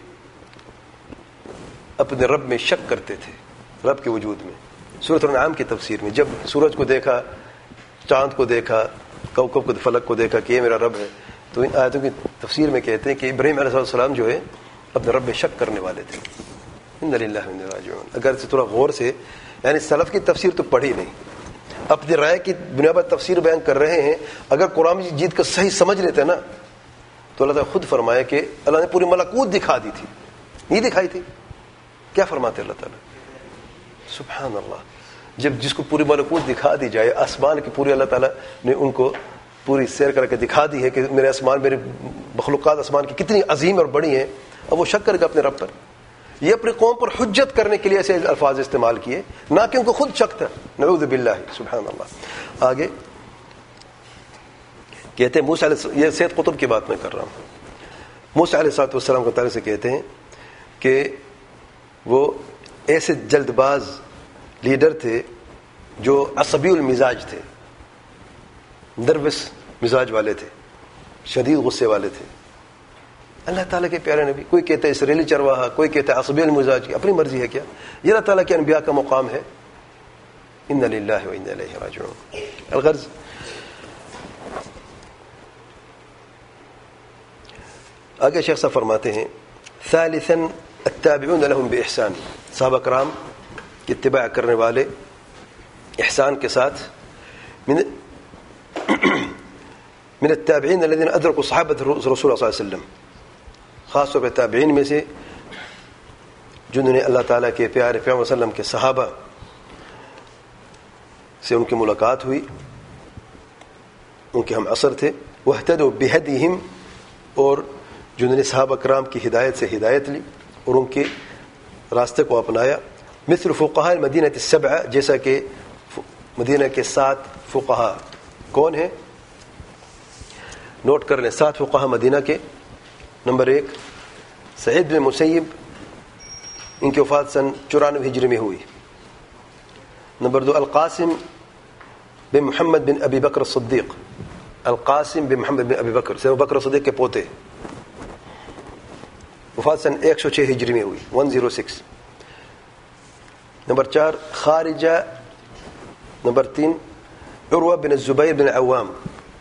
اپنے رب میں شک کرتے تھے، رب کے وجود میں. سورۃ الانعام کی تفسیر میں جب سورج کو دیکھا، چاند کو دیکھا، کوكب کو، فلک کو دیکھا کہ یہ میرا رب ہے، تو ان آیتوں کی تفسیر میں کہتے ہیں کہ ابراہیم علیہ السلام جو ہے اپنے رب میں شک کرنے والے تھے. انا للہ و انا الیہ راجعون. اگر تھوڑا غور سے، یعنی سلف کی تفسیر تو پڑھی نہیں، اپنی رائے کی بنیاد پر تفسیر بیان کر رہے ہیں. اگر قرآن مجید کا صحیح سمجھ لیتے نا تو اللہ تعالیٰ خود فرمایا کہ اللہ نے پوری ملکوت دکھا دی تھی، نہیں دکھائی تھی. کیا فرماتے اللہ تعالیٰ؟ سبحان اللہ. جب جس کو پوری ملکوت دکھا دی جائے، آسمان کی پوری اللہ تعالیٰ نے ان کو پوری سیر کر کے دکھا دی ہے کہ میرے آسمان، میرے مخلوقات آسمان کی کتنی عظیم اور بڑی ہیں، اب وہ شک کرے گا اپنے رب پر. یہ اپنی قوم پر حجت کرنے کے لیے ایسے الفاظ استعمال کیے، نہ کہ ان کو خود شک تھا. نعوذ باللہ. سبحان اللہ. آگے کہتے ہیں موسیٰ علیہ، یہ سید قطب کی بات میں کر رہا ہوں. موسیٰ علیہ السلام کو تعالیٰ سے کہتے ہیں کہ وہ ایسے جلد باز لیڈر تھے جو عصبی المزاج تھے، نروس مزاج والے تھے، شدید غصے والے تھے. اللہ تعالیٰ کے پیارے نبی، کوئی کہتا ہے اسرائیلی چرواہا، کوئی کہتا ہے عصبی المزاج کی، اپنی مرضی ہے. کیا یہ اللہ تعالیٰ کے انبیاء کا مقام ہے؟ انا للہ و انا الیہ راجعون. الغرض آگے شیخ صاحب فرماتے ہیں ثالثا التابعون لهم باحسان. صحابہ کرام کی اتباع کرنے والے احسان کے ساتھ، من التابعین الذين ادركوا صحابة رسول اللہ صلی اللہ علیہ وسلم، خاص طور پہ تابعین میں سے جنہوں نے اللہ تعالیٰ کے پیارے پیغمبر صلی اللہ علیہ وسلم کے صحابہ سے ان کی ملاقات ہوئی، ان کے ہم عصر تھے. واہتدوا بہدیہم، اور جنہوں نے صحابہ کرام کی ہدایت سے ہدایت لی اور ان کے راستے کو اپنایا. مثل فقہاء المدینہ السبعہ، جیسا کہ مدینہ کے 7 فقہا. کون ہیں؟ نوٹ کر لیں. 7 فقہا مدینہ کے. نمبر 1 سعید بن مسیب، ان کی وفات سن 94 ہجری میں ہوئی. نمبر 2 القاسم بن محمد بن ابی بکر الصدیق. القاسم بن محمد بن ابی بکر، سید بکر الصدیق کے پوتے، وفات سن 106 ہجری میں ہوئی، 106. نمبر 4 خارجہ. نمبر 3 عروہ بن الزبیر بن عوام،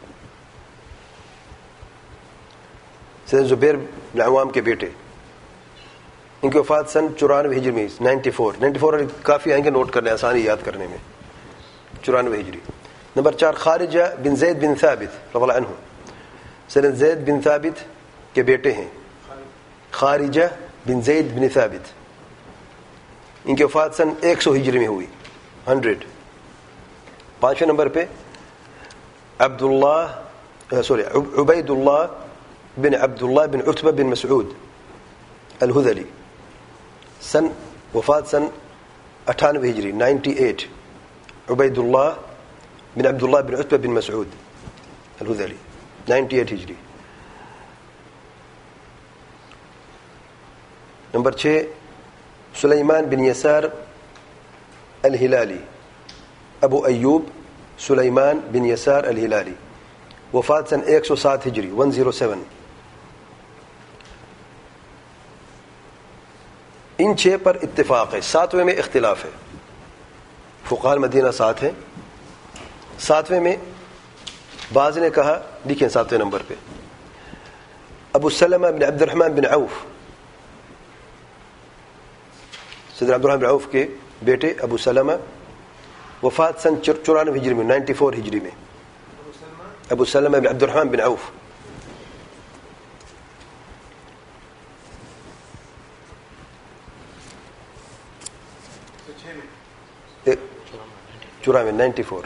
سید زبیر بن عوام کے بیٹے، ان کی وفات سن 94 ہجری میں، 94 کافی آئیں گے، نوٹ کرنے آسانی یاد کرنے میں. 94 ہجری. نمبر 4 خارجہ بن زید بن ثابت رضی اللہ عنہ، سید زید بن ثابت کے بیٹے ہیں. خارجہ بن زید بن ثابت، ان کی وفات سن 100 ہجری میں ہوئی 100. 5ویں نمبر پہ عبید اللہ بن عتبہ بن مسعود الہذلی، وفات سن 98 ہجری 98. عبید اللہ بن عبداللہ بن عتبہ بن مسعود الہذلی 98 ہجری. نمبر 6 سلیمان بن یسار الہلالی، ابو ایوب سلیمان بن یسار الہلالی، وفات سن 107 ہجری 107. ان 6 پر اتفاق ہے. 7ویں میں اختلاف ہے. فقہاء مدینہ 7 ہیں. 7ویں میں بعض نے کہا، دیکھیں 7ویں نمبر پہ ابو سلمہ بن عبد الرحمن بن عوف، سیدنا عبد الرحمن بن عوف کے بیٹے ابو سلمہ، وفات سن 94 ہجری میں 94 ہجری میں. ابو سلمہ بن عبد الرحمن بن عوف. چورانوے 94.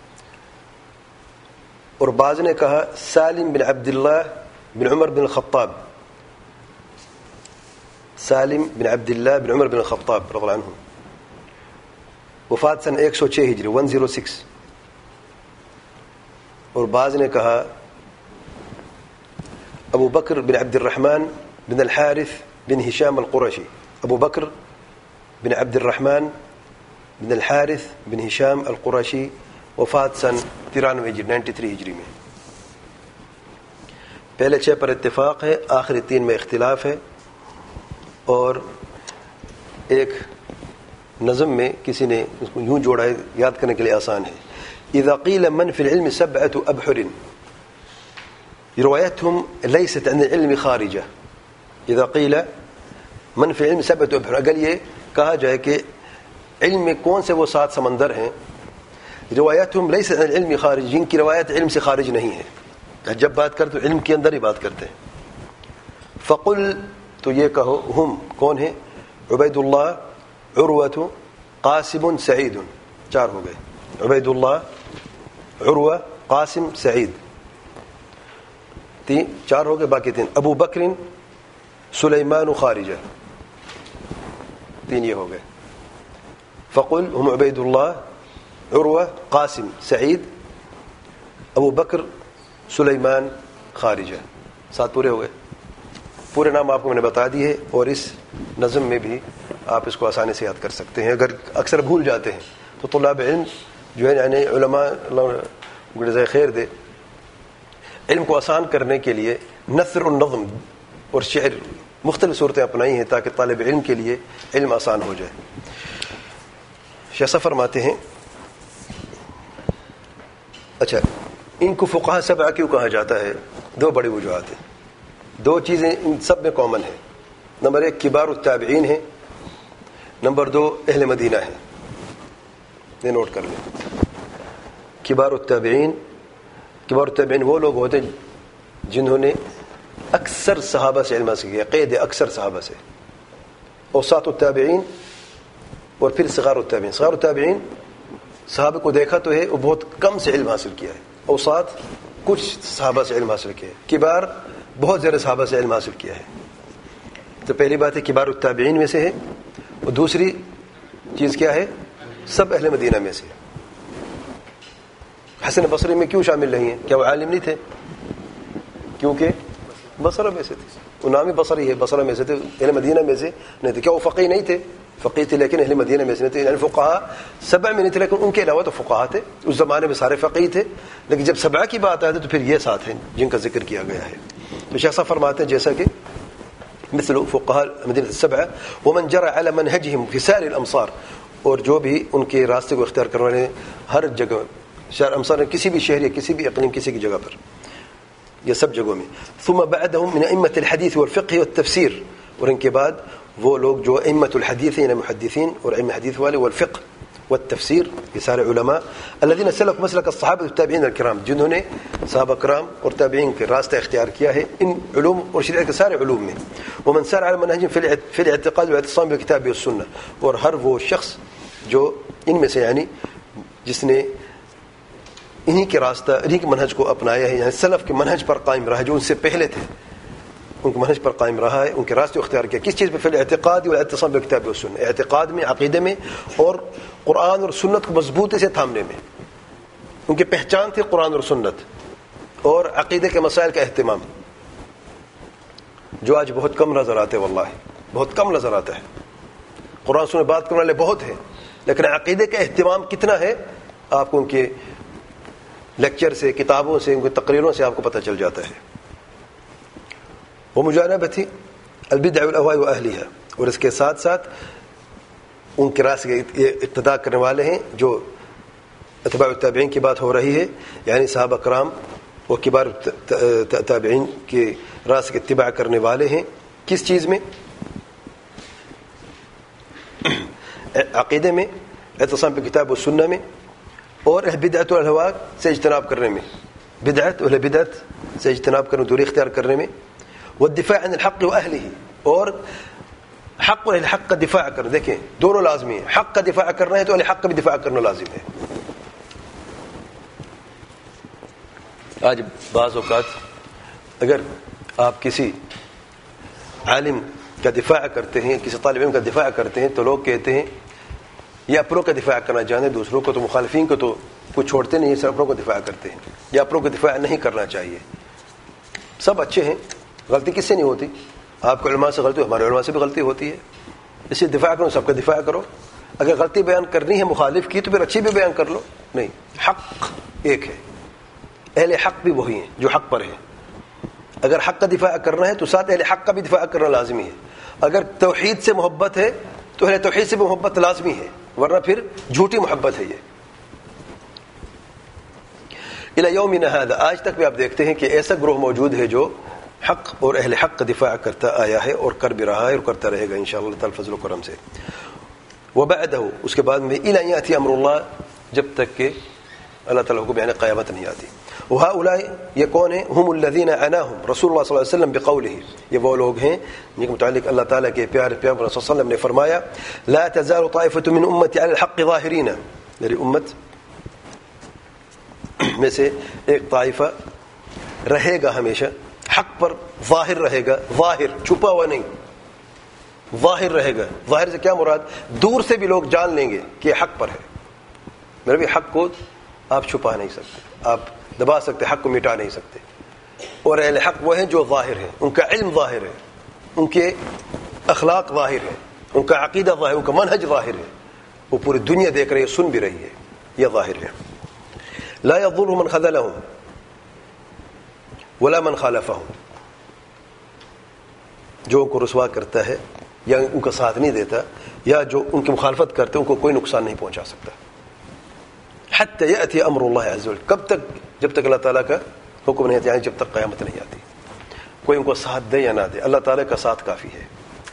اور بعض نے کہا سالم بن عبد اللہ بن عمر بن الخطاب، سالم بن عبد اللہ بن عمر بن الخطاب رضی اللہ عنہ، وفات سن 106 ہجری 106. اور بعض نے کہا ابو بکر بن عبد الرحمن بن الحارث بن ہشام القرشی، ابو بکر بن عبد الرحمن بن الحارث بن ہشام القرشی، وفات سن 93 ہجری 93 ہجری میں. پہلے 6 پر اتفاق ہے، آخری 3 میں اختلاف ہے. اور ایک نظم میں کسی نے اس کو یوں جوڑا ہے، یاد کرنے کے لیے آسان ہے. اذا قیل من فی العلم 7 ابحر روایتهم لیست عن العلم خارجہ. اذا قیل من فی العلم 7 ابحر، اگر یہ کہا جائے کہ علم میں کون سے وہ 7 سمندر ہیں، روایتهم لیست عن العلم خارج، جن کی روایت علم سے خارج نہیں ہے. جب بات کرتے تو علم کے اندر ہی بات کرتے ہیں. فقل، تو یہ کہو، ہم کون ہیں؟ عبید اللہ، عروۃ، قاسم، سعید. 4 ہو گئے. عبید اللہ، عروہ، قاسم، سعید. 4 ہو گئے، باقی 3. ابو بکر، سلیمان، خارجہ. 3 یہ ہو گئے. فقل ہم عبید اللہ، عروہ، قاسم، سعید، ابو بکر، سلیمان، خارجہ. 7 پورے ہو گئے. پورے نام آپ کو میں نے بتا دیے، اور اس نظم میں بھی آپ اس کو آسانی سے یاد کر سکتے ہیں. اگر اکثر بھول جاتے ہیں تو طلاب علم جو ہے، یعنی علماء اللہ جزائے خیر دے، علم کو آسان کرنے کے لیے نثر و نظم اور شعر مختلف صورتیں اپنائی ہیں تاکہ طالب علم کے لیے علم آسان ہو جائے. شیخ صاحب فرماتے ہیں، اچھا ان کو فقہاء 7 کیوں کہا جاتا ہے؟ 2 بڑی وجوہات ہیں. 2 چیزیں ان سب میں کامن ہیں. نمبر 1 کبار التابعین ہیں، نمبر 2 اہل مدینہ ہیں. یہ نوٹ کر لیں. کبار التابعین وہ لوگ ہوتے ہیں جنہوں نے اکثر صحابہ سے علم حاصل کیا، قید اکثر صحابہ سے. اوساط التابعین اور پھر صغار التابعین. صغار التابعین صحابہ کو دیکھا تو ہے، وہ بہت کم سے علم حاصل کیا ہے. اوساط کچھ صحابہ سے علم حاصل کیا ہے. کبار بہت زیادہ صحابہ سے علم حاصل کیا ہے. تو پہلی بات ہے کبار التابعین میں سے ہے، اور دوسری چیز کیا ہے؟ سب اہل مدینہ میں سے. حسن بصری میں کیوں شامل نہیں ہیں؟ کیا وہ عالم نہیں تھے؟ کیونکہ بصرہ میں سے تھے، وہ نام ہی بصری ہے، بصرہ میں سے تھے، اہل مدینہ میں سے نہیں تھے. کیا وہ فقیہ نہیں تھے؟ فقیہ تھے، لیکن اہل مدینہ میں سے نہیں تھے. یعنی فقہاء 7 میں نہیں تھے، لیکن ان کے علاوہ تو فقہاء تھے. اس زمانے میں سارے فقیہ تھے، لیکن جب 7 کی بات آتی ہے تو پھر یہ 7 ہیں جن کا ذکر کیا گیا ہے. تو شیخ صاحب فرماتے ہیں جیسا کہ مثل فقہاء مدینہ 7 ومن جرى على منهجهم في سائر الامصار، اور جو بھی ان کے راستے کو اختیار کرنے والے ہر جگہ، شہر امصار میں کسی بھی شہر یا کسی بھی اقلیم، کسی کی جگہ پر، یہ سب جگہوں میں. ثم بعدهم من ائمة الحديث والفقه والتفسير، اور ان کے بعد وہ لوگ جو ائمة الحدیث ہیں، یعنی محدثین اور ائمہ حدیث والے، والفقہ والتفسیر، یہ سارے علماء الذين سلكوا مسلك الصحابة والتابعين الكرام، جنہوں نے صحابہ کرام اور تابعین کے راستہ اختیار کیا ہے ان علوم اور شریعت کے سارے علوم میں. ومن سار على منهج في الاعتقاد والاعتصام بالكتاب والسنة، اور ہر وہ شخص جو ان میں سے یعنی جس نے انہی کے راستہ انہی کے منہج کو اپنایا ہے، یعنی سلف کے منہج پر قائم رہا جو ان سے پہلے تھے، ان کے منہج پر قائم رہا ہے، ان کے راستے اختیار کیا. کس چیز پہ؟ فی الاعتقاد والاعتصام بالکتاب والسنہ، اعتقاد میں، عقیدے میں، اور قرآن اور سنت کو مضبوطی سے تھامنے میں. ان کی پہچان تھی قرآن اور سنت اور عقیدے کے مسائل کا اہتمام، جو آج بہت کم نظر آتے، واللہ بہت کم نظر آتا ہے. قرآن سنت بات کرنے والے بہت ہیں، لیکن عقیدے کا اہتمام کتنا ہے آپ کو ان کے لیکچر سے، کتابوں سے، ان کی تقریروں سے آپ کو پتہ چل جاتا ہے. وہ مجانبت البدع والاهواء واهلها، اور اس کے ساتھ ساتھ ان کے راستے کے اقتداء کرنے والے ہیں جو اتباع التابعین کی بات ہو رہی ہے، یعنی صحابہ کرام اور کبار تابعین کے راستے کے اتباع کرنے والے ہیں. کس چیز میں؟ عقیدے میں، اعتصام بالکتاب والسنہ میں، اور بدعت والاهواء سے اجتناب کرنے میں، بدعت اور بدعت سے اجتناب کرنے، دوری اختیار کرنے میں. والدفاع عن الحق واهله، اور حق اور الحق کا دفاع کرنا. دیکھیں دونوں لازمی ہیں، حق کا دفاع کرنا ہے تو الحق کا بھی دفاع کرنا لازم ہے. آج بعض اوقات اگر آپ کسی عالم کا دفاع کرتے ہیں، کسی طالب علم کا دفاع کرتے ہیں، تو لوگ کہتے ہیں یہ اپنوں کا دفاع کرنا چاہتے ہیں، دوسروں کو تو مخالفین کو تو کچھ چھوڑتے نہیں، صرف اپنوں کو دفاع کرتے ہیں. یا اپنوں کو دفاع نہیں کرنا چاہیے. سب اچھے ہیں، غلطی کس سے نہیں ہوتی؟ آپ کے علماء سے غلطی، ہمارے علماء سے بھی غلطی ہوتی ہے. اس سے دفاع کرو، سب کا دفاع کرو. اگر غلطی بیان کرنی ہے مخالف کی تو پھر اچھی بھی بیان کر لو. نہیں، حق ایک ہے، اہل حق بھی وہی ہیں جو حق پر ہیں. اگر حق کا دفاع کرنا ہے تو ساتھ اہل حق کا بھی دفاع کرنا لازمی ہے. اگر توحید سے محبت ہے تو اہل توحید سے بھی محبت لازمی ہے، ورنہ پھر جھوٹی محبت ہے. یہ الی یومنا ھذا، آج تک بھی آپ دیکھتے ہیں کہ ایسا گروہ موجود ہے جو حق اور اہل حق کا دفاع کرتا آیا ہے اور کر بھی رہا ہے اور کرتا رہے گا انشاءاللہ تعالی فضل و کرم سے. وبعدہ، اس کے بعد میں الی ان یاتی امر اللہ، جب تک کہ اللہ تعالیٰ کو بیان قیامت نہیں آتی. وہؤلاء، یہ کون ہیں؟ ہم الذین عناہم رسول اللہ صلی اللہ علیہ وسلم بقولہ، یہ وہ لوگ ہیں جن کے متعلق اللہ تعالیٰ کے پیارے پیغمبر صلی اللہ علیہ وسلم نے فرمایا لا تزال طائفة من امتی علی الحق ظاہرین، میری امت میں سے ایک طائفہ رہے گا ہمیشہ حق پر، ظاہر رہے گا، ظاہر چھپا ہوا نہیں، ظاہر رہے گا. ظاہر سے کیا مراد؟ دور سے بھی لوگ جان لیں گے کہ یہ حق پر ہے. میرے بھی حق کو آپ چھپا نہیں سکتے، آپ دبا سکتے، حق کو مٹا نہیں سکتے. اور اہل حق وہ ہیں جو ظاہر ہیں، ان کا علم ظاہر ہے، ان کے اخلاق ظاہر ہے، ان کا عقیدہ ظاہر، ان کا منہج ظاہر ہے. وہ پوری دنیا دیکھ رہی ہے، سن بھی رہی ہے، یہ ظاہر ہے. لا يضر من خذلهم ولا من خالفهم، جو ان کو رسوا کرتا ہے یا ان کا ساتھ نہیں دیتا یا جو ان کی مخالفت کرتے ان کو کوئی نقصان نہیں پہنچا سکتا. حتی یأتی امر اللہ عز وجل، کب تک؟ جب تک اللہ تعالیٰ کا حکم نہیں آتا، یعنی جب تک قیامت نہیں آتی. کوئی ان کو ساتھ دے یا نہ دے، اللہ تعالیٰ کا ساتھ کافی ہے،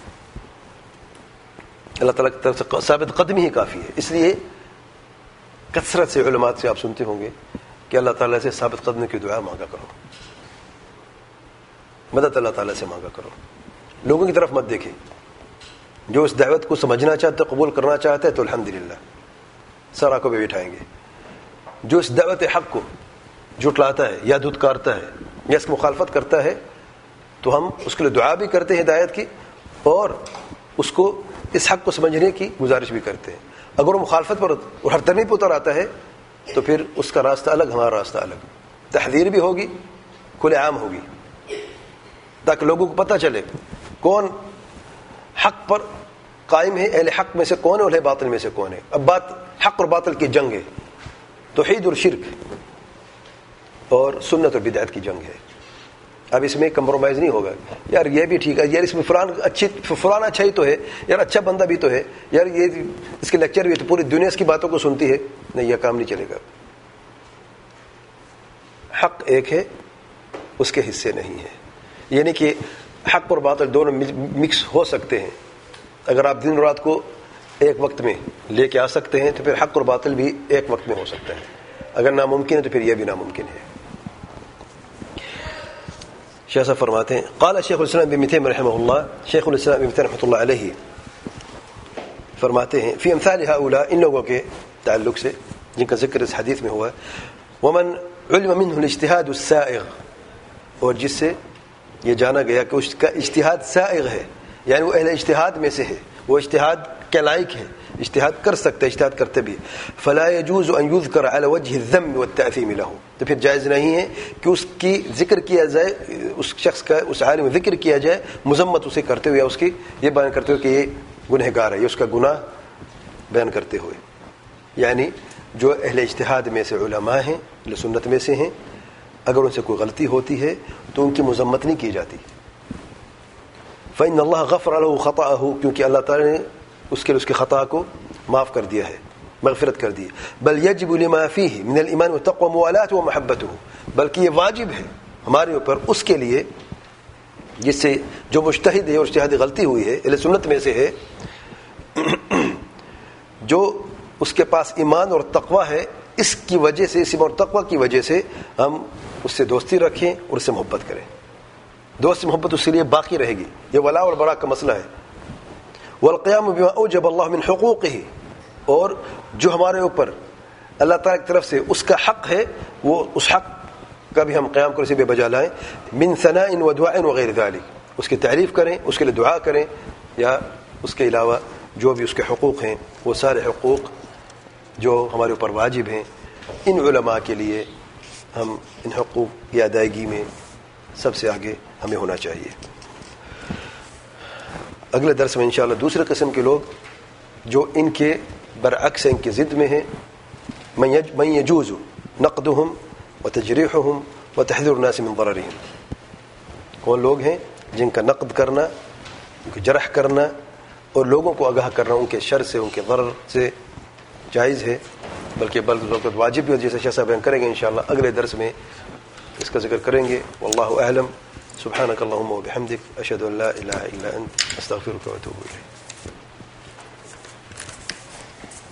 اللہ تعالیٰ کی طرف سے ثابت قدمی ہی کافی ہے. اس لیے کثرت سے علماء سے آپ سنتے ہوں گے کہ اللہ تعالیٰ سے ثابت قدمی کی دعا مانگا کرو، مدد اللہ تعالیٰ سے مانگا کرو. لوگوں کی طرف مت دیکھیں. جو اس دعوت کو سمجھنا چاہتا ہے، قبول کرنا چاہتا ہے تو الحمدللہ سر آنکھوں پہ بٹھائیں گے. جو اس دعوت حق کو جھٹلاتا ہے یا دھتکارتا ہے یا اس کی مخالفت کرتا ہے تو ہم اس کے لیے دعا بھی کرتے ہیں ہدایت کی، اور اس کو اس حق کو سمجھنے کی گزارش بھی کرتے ہیں. اگر وہ مخالفت پر اور ہر طرح پہ اتر آتا ہے تو پھر اس کا راستہ الگ، ہمارا راستہ الگ. تحذیر بھی ہوگی، کھلے عام ہوگی، تاکہ لوگوں کو پتہ چلے کون حق پر قائم ہے، اہل حق میں سے کون ہے اور اہل باطل میں سے کون ہے. اب بات حق اور باطل کی جنگ ہے، توحید اور شرک اور سنت اور بدعت کی جنگ ہے. اب اس میں کمپرومائز نہیں ہوگا. یار یہ بھی ٹھیک ہے، یار اس میں فلان اچھا ہی تو ہے، یار اچھا بندہ بھی تو ہے، یار یہ اس کے لیکچر بھی تو پوری دنیا اس کی باتوں کو سنتی ہے. نہیں، یہ کام نہیں چلے گا. حق ایک ہے، اس کے حصے نہیں ہیں. یعنی کہ حق اور باطل دونوں مکس ہو سکتے ہیں. اگر آپ دن رات کو ایک وقت میں لے کے آ سکتے ہیں تو پھر حق اور باطل بھی ایک وقت میں ہو سکتا ہے. اگر ناممکن ہے تو پھر یہ بھی ناممکن ہے. شیخ صاحب فرماتے ہیں قال شیخ الاسلام ابن تیمیہ رحمہ اللہ, شیخ الاسلام ابن تیمیہ رحمۃ اللہ علیہ فرماتے ہیں فی امثال هؤلاء, ان لوگوں کے تعلق سے جن کا ذکر اس حدیث میں ہوا ہے, ومن علم منه الاجتهاد السائغ, اور جس سے یہ جانا گیا کہ اس کا اجتہاد سائغ ہے, یعنی وہ اہل اجتہاد میں سے ہے, وہ اجتہاد کے لائق ہے, اجتہاد کر سکتے, اجتہاد کرتے بھی, فلا يجوز ان يذكر على وجه الذم والتأثيم له, تو پھر جائز نہیں ہے کہ اس کی ذکر کیا جائے, اس شخص کا, اس عالم ذکر کیا جائے مذمت اسے کرتے ہوئے, اس کی یہ بیان کرتے ہوئے کہ یہ گنہگار ہے, یہ اس کا گناہ بیان کرتے ہوئے. یعنی جو اہل اجتہاد میں سے علماء ہیں, اہل سنت میں سے ہیں, اگر ان سے کوئی غلطی ہوتی ہے تو ان کی مذمت نہیں کی جاتی. فإن اللہ غفر له خطأه, کیونکہ اللہ تعالی نے اس کے خطا کو معاف کر دیا ہے, مغفرت کر دی. بل یجب لما فیہ من الایمان والتقوى موالاته ومحبته, بلکہ یہ واجب ہے ہمارے اوپر اس کے لیے جس سے جو مجتہد ہے اور اجتہادی غلطی ہوئی ہے, اہل سنت میں سے ہے, جو اس کے پاس ایمان اور تقوی ہے, اس کی وجہ سے, اس ایمان اور تقوی کی وجہ سے ہم اس سے دوستی رکھیں اور اس سے محبت کریں. دوست محبت اس کے لیے باقی رہے گی. یہ ولا اور برا کا مسئلہ ہے. والقیام بما اوجب اللہ من حقوقہ, اور جو ہمارے اوپر اللہ تعالیٰ کی طرف سے اس کا حق ہے, وہ اس حق کا بھی ہم قیام کریں, اسے بے بجا لائیں. من ثناء و دعاء وغیر ذلك, اس کی تعریف کریں, اس کے لیے دعا کریں, یا اس کے علاوہ جو بھی اس کے حقوق ہیں, وہ سارے حقوق جو ہمارے اوپر واجب ہیں, ان علماء کے لیے ہم ان حقوق کی ادائیگی میں سب سے آگے ہمیں ہونا چاہیے. اگلے درس میں انشاءاللہ دوسرے قسم کے لوگ جو ان کے برعکس ان کی ضد میں ہیں, من یجوز نقدهم وتجریحهم وتحذير الناس من ضررهم, کون لوگ ہیں جن کا نقد کرنا, ان کی جرح کرنا اور لوگوں کو آگاہ کرنا ان کے شر سے, ان کے ضرر سے جائز ہے, بلکہ واجب بھی, جیسے شیخ صاحب بیان کریں گے انشاءاللہ اگلے درس میں اس کا ذکر کریں گے. واللہ اعلم. سبحانك اللهم وبحمدك اشهد ان لا اله الا انت استغفرك واتوب اليك.